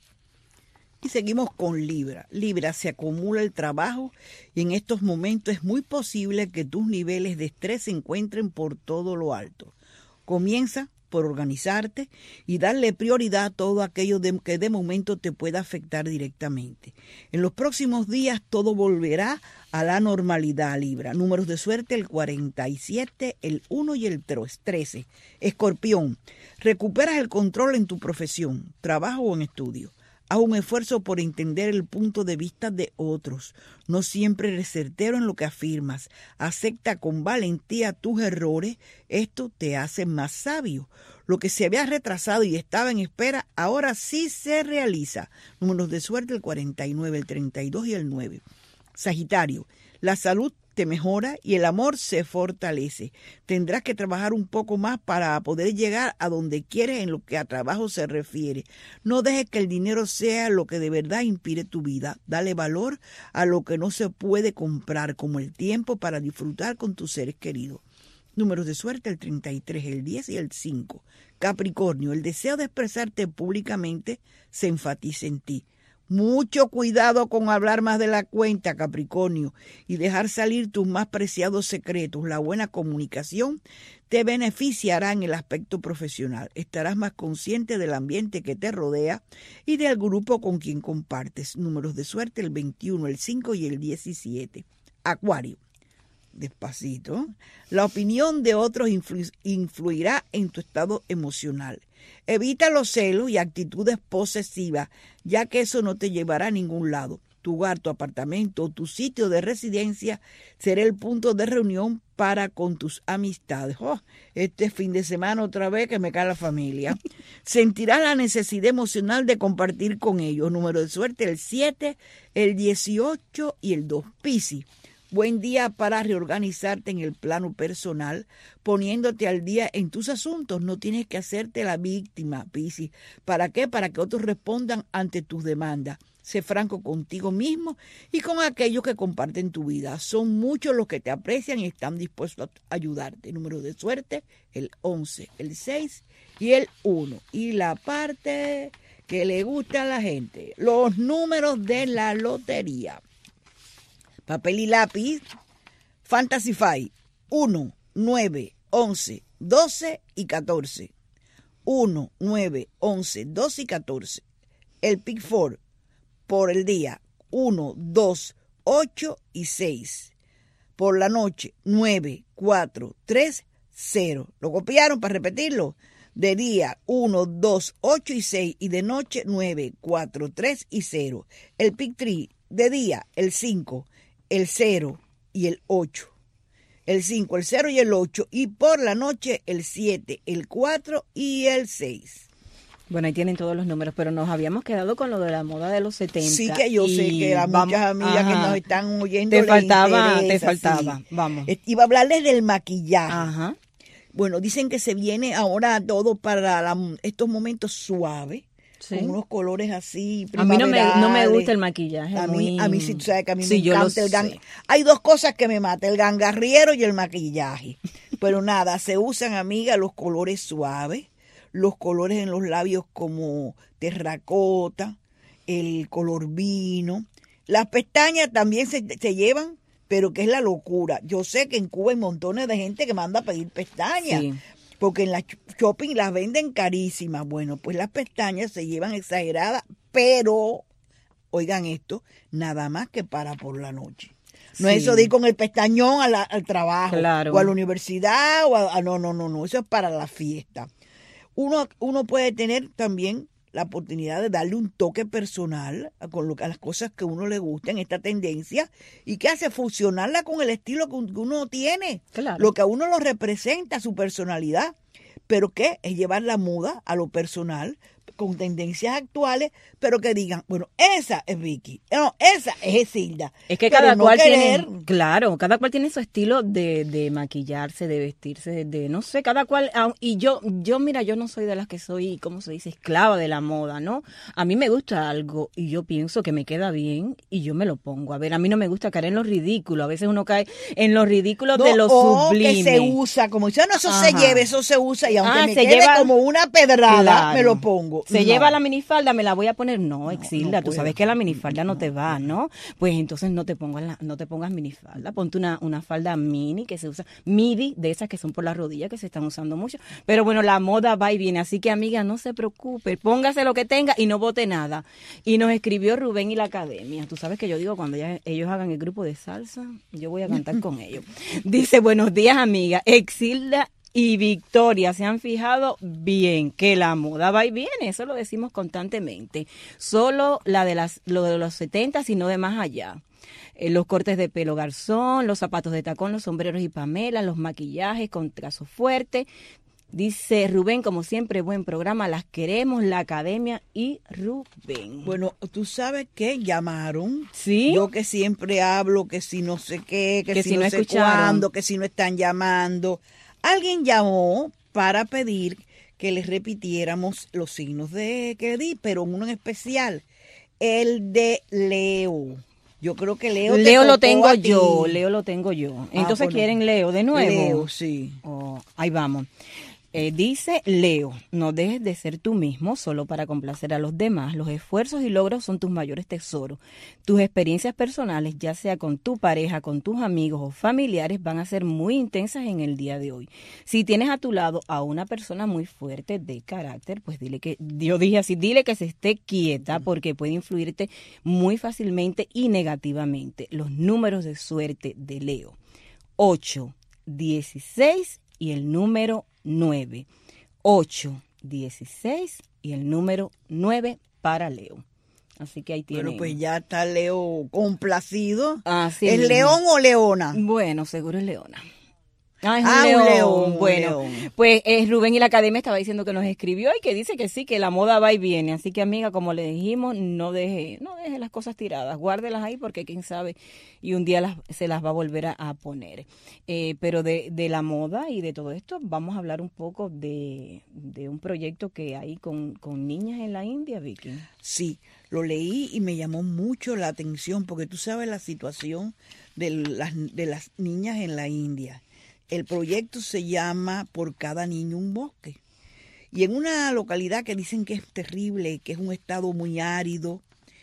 Y seguimos con Libra. Libra, se acumula el trabajo y en estos momentos es muy posible que tus niveles de estrés se encuentren por todo lo alto. Comienza por organizarte y darle prioridad a todo aquello de, que de momento te pueda afectar directamente. En los próximos días todo volverá a la normalidad, Libra. Números de suerte, el cuarenta y siete, el uno y el trece. Escorpión, recuperas el control en tu profesión, trabajo o en estudio. Haz un esfuerzo por entender el punto de vista de otros. No siempre eres certero en lo que afirmas. Acepta con valentía tus errores. Esto te hace más sabio. Lo que se había retrasado y estaba en espera, ahora sí se realiza. Números de suerte, el cuarenta y nueve, el treinta y dos y el nueve. Sagitario, la salud te mejora y el amor se fortalece. Tendrás que trabajar un poco más para poder llegar a donde quieres en lo que a trabajo se refiere. No dejes que el dinero sea lo que de verdad inspire tu vida. Dale valor a lo que no se puede comprar, como el tiempo para disfrutar con tus seres queridos. Números de suerte, el treinta y tres, el diez y el cinco. Capricornio, el deseo de expresarte públicamente se enfatiza en ti. Mucho cuidado con hablar más de la cuenta, Capricornio, y dejar salir tus más preciados secretos. La buena comunicación te beneficiará en el aspecto profesional. Estarás más consciente del ambiente que te rodea y del grupo con quien compartes. Números de suerte, el veintiuno, el cinco y el diecisiete. Acuario. Despacito. La opinión de otros influ- influirá en tu estado emocional. Evita los celos y actitudes posesivas, ya que eso no te llevará a ningún lado. Tu hogar, tu apartamento o tu sitio de residencia será el punto de reunión para con tus amistades. Oh, este fin de semana otra vez que me cae la familia. Sentirás la necesidad emocional de compartir con ellos. Número de suerte, el siete, el dieciocho y el dos. Piscis. Buen día para reorganizarte en el plano personal, poniéndote al día en tus asuntos. No tienes que hacerte la víctima, Piscis. ¿Para qué? Para que otros respondan ante tus demandas. Sé franco contigo mismo y con aquellos que comparten tu vida. Son muchos los que te aprecian y están dispuestos a ayudarte. Número de suerte, el once, el seis y el uno. Y la parte que le gusta a la gente, los números de la lotería. Papel y lápiz, Fantasy Five, uno, nueve, once, doce y catorce. uno, nueve, once, doce y catorce. El Pick Four, por el día, uno, dos, ocho y seis. Por la noche, nueve, cuatro, tres, cero. ¿Lo copiaron para repetirlo? De día, uno, dos, ocho y seis. Y de noche, nueve, cuatro, tres y cero. El Pick Three, de día, el cinco, el cero y el ocho. El cinco, el cero y el ocho. Y por la noche, el siete, el cuatro y el seis. Bueno, ahí tienen todos los números, pero nos habíamos quedado con lo de la moda de los setenta. Sí, que yo sé que hay muchas amigas ajá, que nos están oyendo. Te faltaba, interesa, te faltaba, sí. Vamos. Iba a hablarles del maquillaje. Ajá. Bueno, dicen que se viene ahora todo para la, estos momentos suaves. Sí. Con unos colores así a mí no me, no me gusta el maquillaje. A mí, muy... a mí sí, tú sabes que a mí sí, me encanta el gan... Hay dos cosas que me matan, el gangarriero y el maquillaje. Pero nada, se usan, amiga, los colores suaves, los colores en los labios como terracota, el color vino. Las pestañas también se, se llevan, pero que es la locura. Yo sé que en Cuba hay montones de gente que manda a pedir pestañas. Sí. Porque en la shopping las venden carísimas. Bueno, pues las pestañas se llevan exageradas, pero, oigan esto, nada más que para por la noche. No sí. es eso de ir con el pestañón a la, al trabajo, claro. o a la universidad, o a, a, no, no, no, no, eso es para la fiesta. Uno, uno puede tener también la oportunidad de darle un toque personal a, con lo, a las cosas que a uno le gustan, esta tendencia, y que hace fusionarla con el estilo que uno tiene, claro. lo que a uno lo representa, su personalidad, pero que es llevar la moda a lo personal, con tendencias actuales, pero que digan, bueno, esa es Vicky, no, esa es Hilda. Es que cada no cual querer... tiene, claro, cada cual tiene su estilo de, de maquillarse, de vestirse, de, de no sé, cada cual, y yo, yo mira, yo no soy de las que soy, ¿cómo se dice?, esclava de la moda, ¿no? A mí me gusta algo y yo pienso que me queda bien y yo me lo pongo. A ver, a mí no me gusta caer en lo ridículo, a veces uno cae en los ridículos no, de lo sublime. Que se usa, como dice, no, eso Ajá. se lleve, eso se usa, y aunque ah, me se quede lleva... como una pedrada, claro. me lo pongo. Se no. lleva la minifalda, me la voy a poner. No, Exilda, no tú sabes que la minifalda no te va, ¿no? Pues entonces no te pongas la, no te pongas minifalda, ponte una, una falda mini que se usa, midi, de esas que son por la rodilla, que se están usando mucho. Pero bueno, la moda va y viene, así que amiga, no se preocupe, póngase lo que tenga y no bote nada. Y nos escribió Rubén y la academia. Tú sabes que yo digo, cuando ya ellos hagan el grupo de salsa, yo voy a cantar con ellos. Dice, buenos días, amiga. Exilda y Victoria se han fijado bien que la moda va y viene, eso lo decimos constantemente. Solo la de las, lo de los setenta, sino de más allá. Eh, los cortes de pelo garzón, los zapatos de tacón, los sombreros y Pamela, los maquillajes con trazo fuerte. Dice Rubén, como siempre, buen programa, las queremos, la academia y Rubén. Bueno, tú sabes que llamaron. Sí. Yo que siempre hablo, que si no sé qué, que, Que si, si no, no sé escucharon. cuándo, que si no están llamando. Alguien llamó para pedir que les repitiéramos los signos de que di, pero uno en especial, el de Leo. Yo creo que Leo te Leo lo tocó tengo a ti. yo, Leo lo tengo yo. Entonces, bueno. ¿quieren Leo de nuevo? Leo, sí. Oh, ahí vamos. Eh, dice Leo, no dejes de ser tú mismo solo para complacer a los demás. Los esfuerzos y logros son tus mayores tesoros. Tus experiencias personales, ya sea con tu pareja, con tus amigos o familiares, van a ser muy intensas en el día de hoy. Si tienes a tu lado a una persona muy fuerte de carácter, pues dile que, yo dije así, dile que se esté quieta porque puede influirte muy fácilmente y negativamente. Los números de suerte de Leo: ocho, dieciséis y el número nueve. ocho, dieciséis y el número nueve para Leo. Así que ahí tiene. Bueno, pues ya está Leo complacido. Así ¿Es mismo. León o Leona? Bueno, seguro es Leona. Ah, es un Ah, un león. león, un Bueno, león. pues eh, Rubén y la academia estaba diciendo que nos escribió y que dice que sí, que la moda va y viene. Así que, amiga, como le dijimos, no deje, no deje las cosas tiradas, guárdelas ahí porque quién sabe y un día las, se las va a volver a, a poner. Eh, pero de, de la moda y de todo esto vamos a hablar un poco de, de un proyecto que hay con, con niñas en la India, Vicky. Sí, lo leí y me llamó mucho la atención porque tú sabes la situación de las, de las niñas en la India. El proyecto se llama Por cada niño un bosque. Y en una localidad que dicen que es terrible, que es un estado muy árido,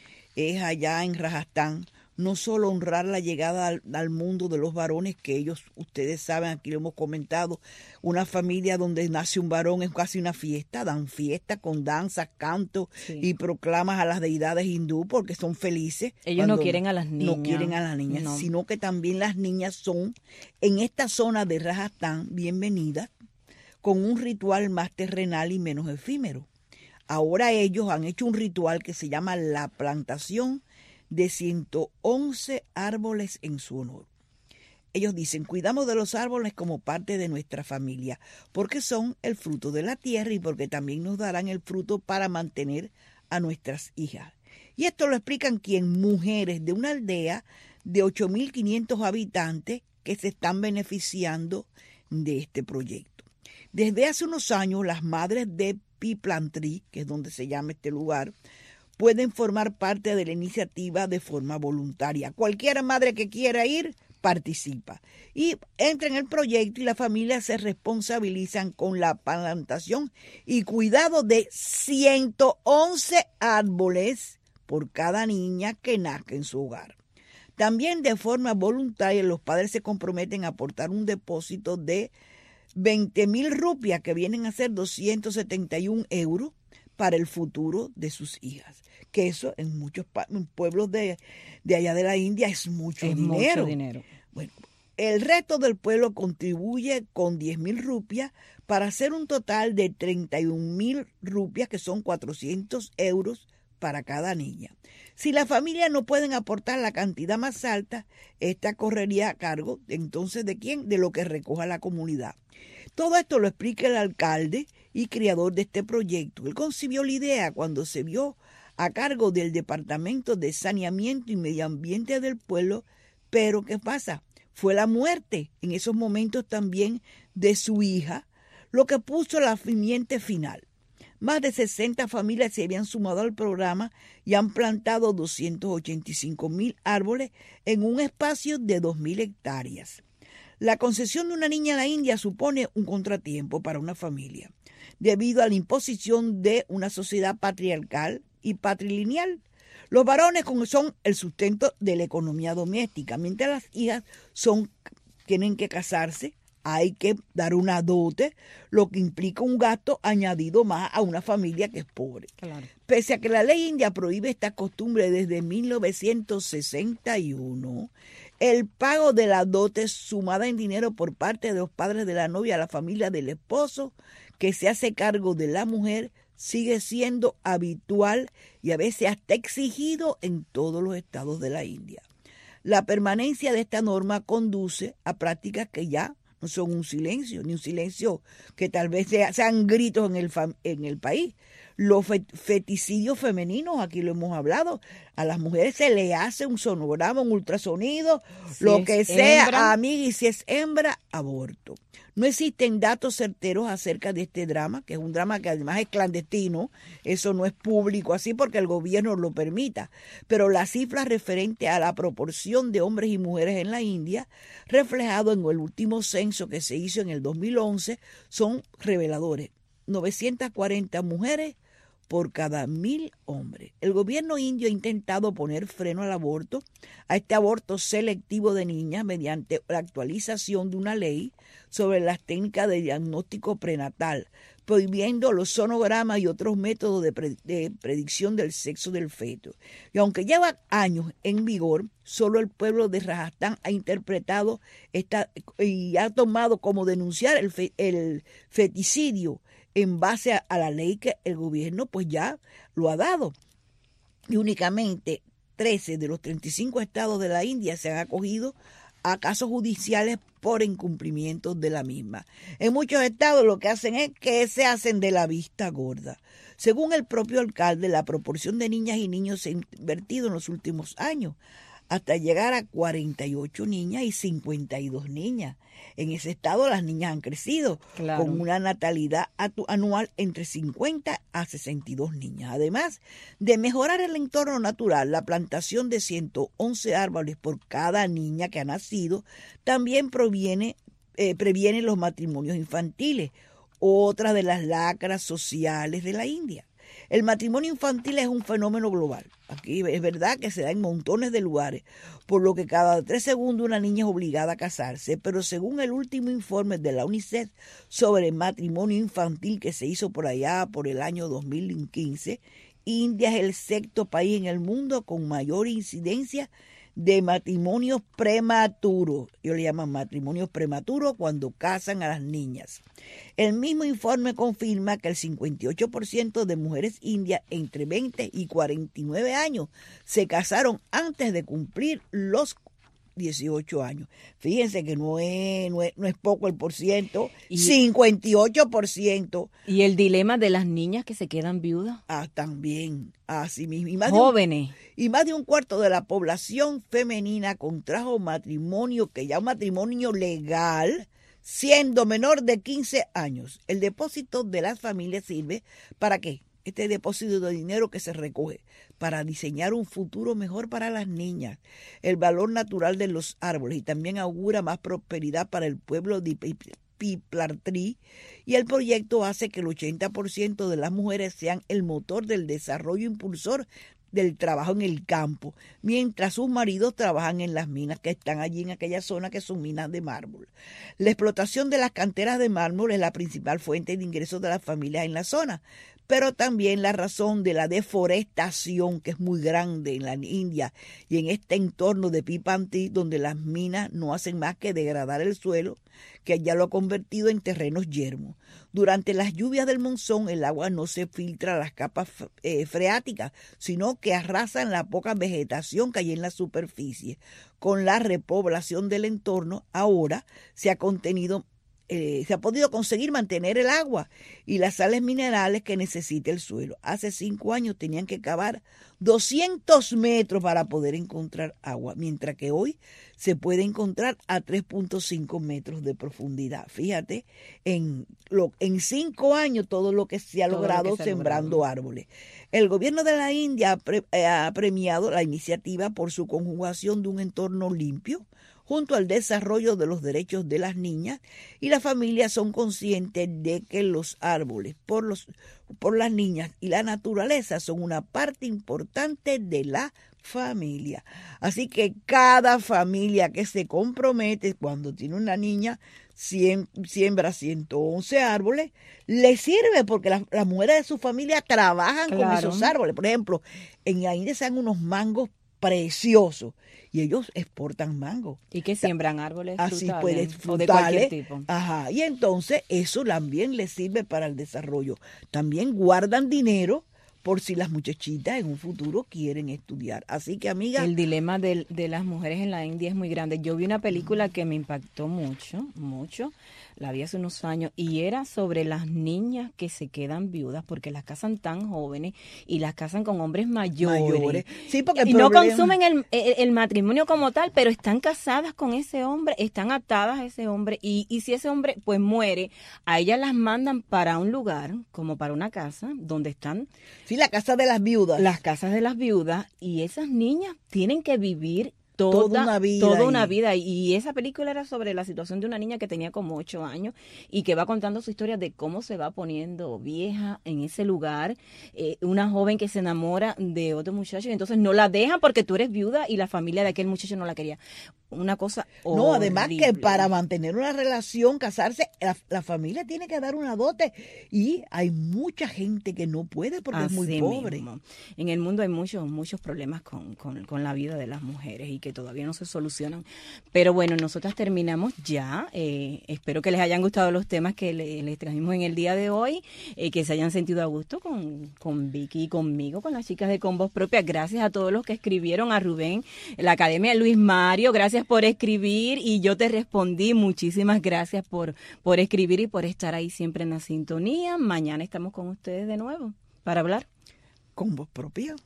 es allá en Rajastán, no solo honrar la llegada al, al mundo de los varones, que ellos, ustedes saben, aquí lo hemos comentado, una familia donde nace un varón es casi una fiesta, dan fiesta con danzas, cantos Sí. y proclamas a las deidades hindú porque son felices. Ellos no cuando quieren a las niñas. No quieren a las niñas, No. sino que también las niñas son, en esta zona de Rajastán, bienvenidas, con un ritual más terrenal y menos efímero. Ahora ellos han hecho un ritual que se llama la plantación de ciento once árboles en su honor. Ellos dicen, cuidamos de los árboles como parte de nuestra familia, porque son el fruto de la tierra y porque también nos darán el fruto para mantener a nuestras hijas. Y esto lo explican quien mujeres de una aldea de ocho mil quinientos habitantes que se están beneficiando de este proyecto. Desde hace unos años, las madres de Piplantri, que es donde se llama este lugar, pueden formar parte de la iniciativa de forma voluntaria. Cualquier madre que quiera ir, participa. Y entra en el proyecto y las familias se responsabilizan con la plantación y cuidado de ciento once árboles por cada niña que nazca en su hogar. También de forma voluntaria los padres se comprometen a aportar un depósito de veinte mil rupias, que vienen a ser doscientos setenta y un euros, para el futuro de sus hijas. Que eso en muchos pa- en pueblos de, de allá de la India es mucho Es dinero. mucho dinero. Bueno, el resto del pueblo contribuye con diez mil rupias para hacer un total de treinta y un mil rupias, que son cuatrocientos euros para cada niña. Si las familias no pueden aportar la cantidad más alta, esta correría a cargo, entonces, ¿de quién? De lo que recoja la comunidad. Todo esto lo explica el alcalde y creador de este proyecto. Él concibió la idea cuando se vio a cargo del Departamento de Saneamiento y Medio Ambiente del pueblo, pero ¿qué pasa? Fue la muerte en esos momentos también de su hija, lo que puso la simiente final. Más de sesenta familias se habían sumado al programa y han plantado doscientos ochenta y cinco mil árboles en un espacio de dos mil hectáreas. La concesión de una niña en la India supone un contratiempo para una familia, debido a la imposición de una sociedad patriarcal y patrilineal. Los varones son el sustento de la economía doméstica, mientras las hijas son, tienen que casarse, hay que dar una dote, lo que implica un gasto añadido más a una familia que es pobre. Claro. Pese a que la ley india prohíbe esta costumbre desde mil novecientos sesenta y uno, El pago de la dote sumada en dinero por parte de los padres de la novia a la familia del esposo que se hace cargo de la mujer sigue siendo habitual y a veces hasta exigido en todos los estados de la India. La permanencia de esta norma conduce a prácticas que ya no son un silencio, ni un silencio que tal vez sea, sean gritos en el, en el país. Los feticidios femeninos, aquí lo hemos hablado, a las mujeres se le hace un sonograma, un ultrasonido, si lo que sea, hembra. Amiga, y si es hembra, aborto. No existen datos certeros acerca de este drama, que es un drama que además es clandestino, eso no es público así porque el gobierno lo permita, pero las cifras referentes a la proporción de hombres y mujeres en la India, reflejado en el último censo que se hizo en el dos mil once, son reveladores. novecientas cuarenta mujeres por cada mil hombres. El gobierno indio ha intentado poner freno al aborto, a este aborto selectivo de niñas, mediante la actualización de una ley sobre las técnicas de diagnóstico prenatal, prohibiendo los sonogramas y otros métodos de, pre- de predicción del sexo del feto. Y aunque lleva años en vigor, solo el pueblo de Rajasthan ha interpretado esta y ha tomado como denunciar el, fe- el feticidio en base a, a la ley que el gobierno pues ya lo ha dado. Y únicamente trece de los treinta y cinco estados de la India se han acogido a casos judiciales por incumplimiento de la misma. En muchos estados lo que hacen es que se hacen de la vista gorda. Según el propio alcalde, la proporción de niñas y niños se ha invertido en los últimos años, hasta llegar a cuarenta y ocho niñas y cincuenta y dos niñas. En ese estado las niñas han crecido, claro, con una natalidad anual entre cincuenta a sesenta y dos niñas. Además de mejorar el entorno natural, la plantación de ciento once árboles por cada niña que ha nacido también proviene, eh, previene los matrimonios infantiles, otra de las lacras sociales de la India. El matrimonio infantil es un fenómeno global. Aquí es verdad que se da en montones de lugares, por lo que cada tres segundos una niña es obligada a casarse, pero según el último informe de la UNICEF sobre el matrimonio infantil que se hizo por allá por el año dos mil quince, India es el sexto país en el mundo con mayor incidencia de matrimonios prematuros. Ellos le llaman matrimonios prematuros cuando casan a las niñas. El mismo informe confirma que el cincuenta y ocho por ciento de mujeres indias entre veinte y cuarenta y nueve años se casaron antes de cumplir los dieciocho años. Fíjense que no es, no es, no es poco el por ciento, y, cincuenta y ocho por ciento. Y el dilema de las niñas que se quedan viudas. Ah, también, así mismo. Y más jóvenes. De un, y más de un cuarto de la población femenina contrajo matrimonio, que ya un matrimonio legal, siendo menor de quince años. El depósito de las familias sirve ¿para qué? Este depósito de dinero que se recoge para diseñar un futuro mejor para las niñas, el valor natural de los árboles, y también augura más prosperidad para el pueblo de Piplartri, y el proyecto hace que el ochenta por ciento de las mujeres sean el motor del desarrollo impulsor del trabajo en el campo, mientras sus maridos trabajan en las minas que están allí en aquella zona, que son minas de mármol. La explotación de las canteras de mármol es la principal fuente de ingresos de las familias en la zona, pero también la razón de la deforestación, que es muy grande en la India y en este entorno de Pipantí, donde las minas no hacen más que degradar el suelo, que ya lo ha convertido en terrenos yermos. Durante las lluvias del monzón, el agua no se filtra a las capas eh, freáticas, sino que arrasan la poca vegetación que hay en la superficie. Con la repoblación del entorno, ahora se ha contenido Eh, se ha podido conseguir mantener el agua y las sales minerales que necesita el suelo. Hace cinco años tenían que cavar doscientos metros para poder encontrar agua, mientras que hoy se puede encontrar a tres punto cinco metros de profundidad. Fíjate, en, lo, en cinco años todo lo que se ha todo logrado se sembrando logrado. árboles. El gobierno de la India ha, pre, ha premiado la iniciativa por su conjugación de un entorno limpio, junto al desarrollo de los derechos de las niñas, y las familias son conscientes de que los árboles, por, los, por las niñas y la naturaleza, son una parte importante de la familia. Así que cada familia que se compromete cuando tiene una niña, siembra ciento once árboles, le sirve porque las, las mujeres de su familia trabajan claro. con esos árboles. Por ejemplo, en la India se dan unos mangos precioso. Y ellos exportan mango. Y que siembran árboles así frutales, puedes, o frutales, de cualquier tipo. Ajá, y entonces eso también les sirve para el desarrollo. También guardan dinero por si las muchachitas en un futuro quieren estudiar. Así que, amiga... El dilema de, de las mujeres en la India es muy grande. Yo vi una película que me impactó mucho, mucho, la vi hace unos años, y era sobre las niñas que se quedan viudas porque las casan tan jóvenes y las casan con hombres mayores. mayores. Sí, porque el y problema... no consumen el, el, el matrimonio como tal, pero están casadas con ese hombre, están atadas a ese hombre, y, y si ese hombre pues muere, a ellas las mandan para un lugar, como para una casa, donde están... Sí, la casa de las viudas. Las casas de las viudas, y esas niñas tienen que vivir Toda, toda una vida. Toda una vida. Y esa película era sobre la situación de una niña que tenía como ocho años y que va contando su historia de cómo se va poniendo vieja en ese lugar. Eh, una joven que se enamora de otro muchacho y entonces no la dejan porque tú eres viuda y la familia de aquel muchacho no la quería. Una cosa horrible. No, además que para mantener una relación, casarse, la, la familia tiene que dar una dote. Y hay mucha gente que no puede porque Así es muy pobre. Mismo. En el mundo hay muchos, muchos problemas con, con, con la vida de las mujeres y que todavía no se solucionan. Pero bueno, nosotras terminamos ya. Eh, espero que les hayan gustado los temas que le, les trajimos en el día de hoy, eh, que se hayan sentido a gusto con, con Vicky y conmigo, con las chicas de Con Voz Propia. Gracias a todos los que escribieron, a Rubén, la Academia Luis Mario, gracias por escribir y yo te respondí. Muchísimas gracias por, por escribir y por estar ahí siempre en la sintonía. Mañana estamos con ustedes de nuevo para hablar Con Voz Propia.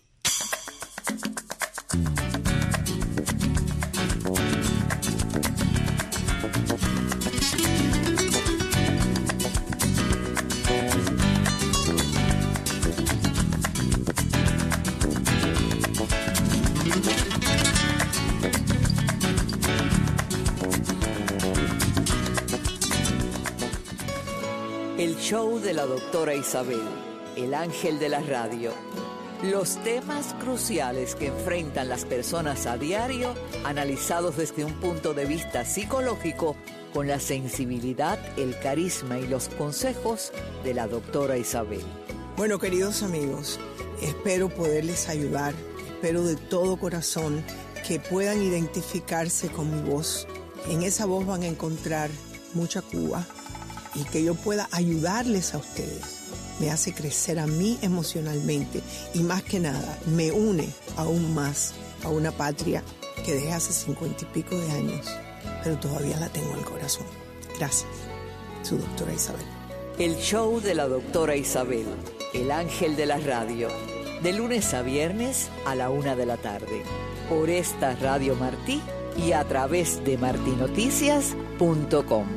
El show de la doctora Isabel, el ángel de la radio. Los temas cruciales que enfrentan las personas a diario, analizados desde un punto de vista psicológico, con la sensibilidad, el carisma y los consejos de la doctora Isabel. Bueno, queridos amigos, espero poderles ayudar, espero de todo corazón que puedan identificarse con mi voz. En esa voz van a encontrar mucha Cuba y que yo pueda ayudarles a ustedes. Me hace crecer a mí emocionalmente y más que nada me une aún más a una patria que dejé hace cincuenta y pico de años, pero todavía la tengo en el corazón. Gracias, su doctora Isabel. El show de la doctora Isabel, el ángel de la radio, de lunes a viernes a la una de la tarde, por esta Radio Martí y a través de martinoticias punto com.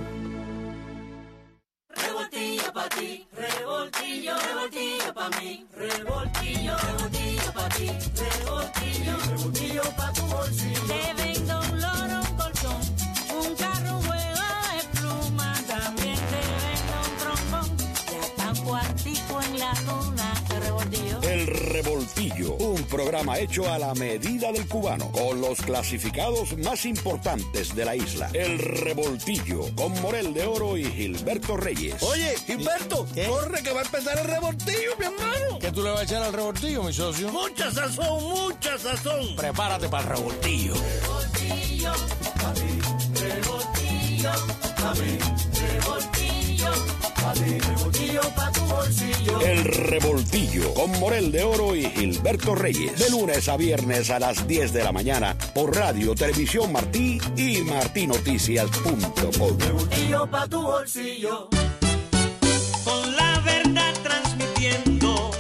Revoltillo pa' ti, revoltillo, revoltillo pa' mí, revoltillo, revoltillo pa' ti, revoltillo, revoltillo pa' tu bolsillo. Te vendo un loro, un colchón, un carro, un juego de pluma, también te vendo un trombón, y hasta un cuartico en la luna, de revoltillo. El Revoltillo, un programa hecho a la medida del cubano, con los clasificados más importantes de la isla. El Revoltillo, con Morel de Oro y Gilberto Reyes. Oye, Gilberto, ¿qué? Corre que va a empezar el revoltillo, mi hermano. ¿Qué tú le vas a echar al revoltillo, mi socio? Mucha sazón, mucha sazón. Prepárate para el revoltillo. Revoltillo, pa' mí, revoltillo, pa' mí, revoltillo, pa' mí, revoltillo pa' tu bolsillo. El Revoltillo, con Morel de Oro y Gilberto Reyes. De lunes a viernes a las diez de la mañana por Radio Televisión Martí y martinoticias punto com. Revoltillo pa' tu bolsillo. Con la verdad transmitiendo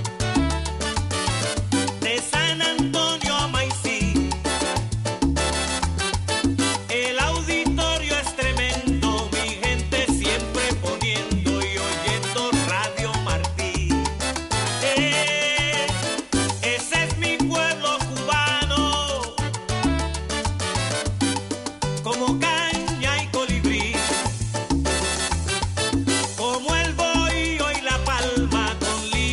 de San Antonio a Maicí. El auditorio es tremendo, mi gente siempre poniendo y oyendo Radio Martí. Eh, ese es mi pueblo cubano, como caña y colibrí. Como el bohío y la palma con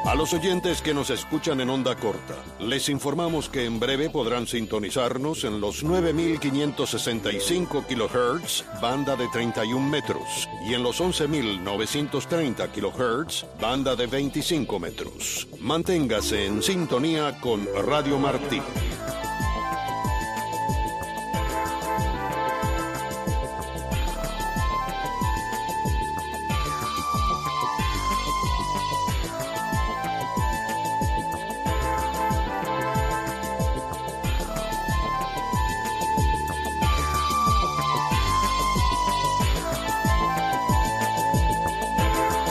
A los oyentes que nos escuchan en onda corta, les informamos que en breve podrán sintonizarnos en los nueve mil quinientos sesenta y cinco kilohertz, banda de treinta y un metros, y en los once mil novecientos treinta kilohertz, banda de veinticinco metros. Manténgase en sintonía con Radio Martí.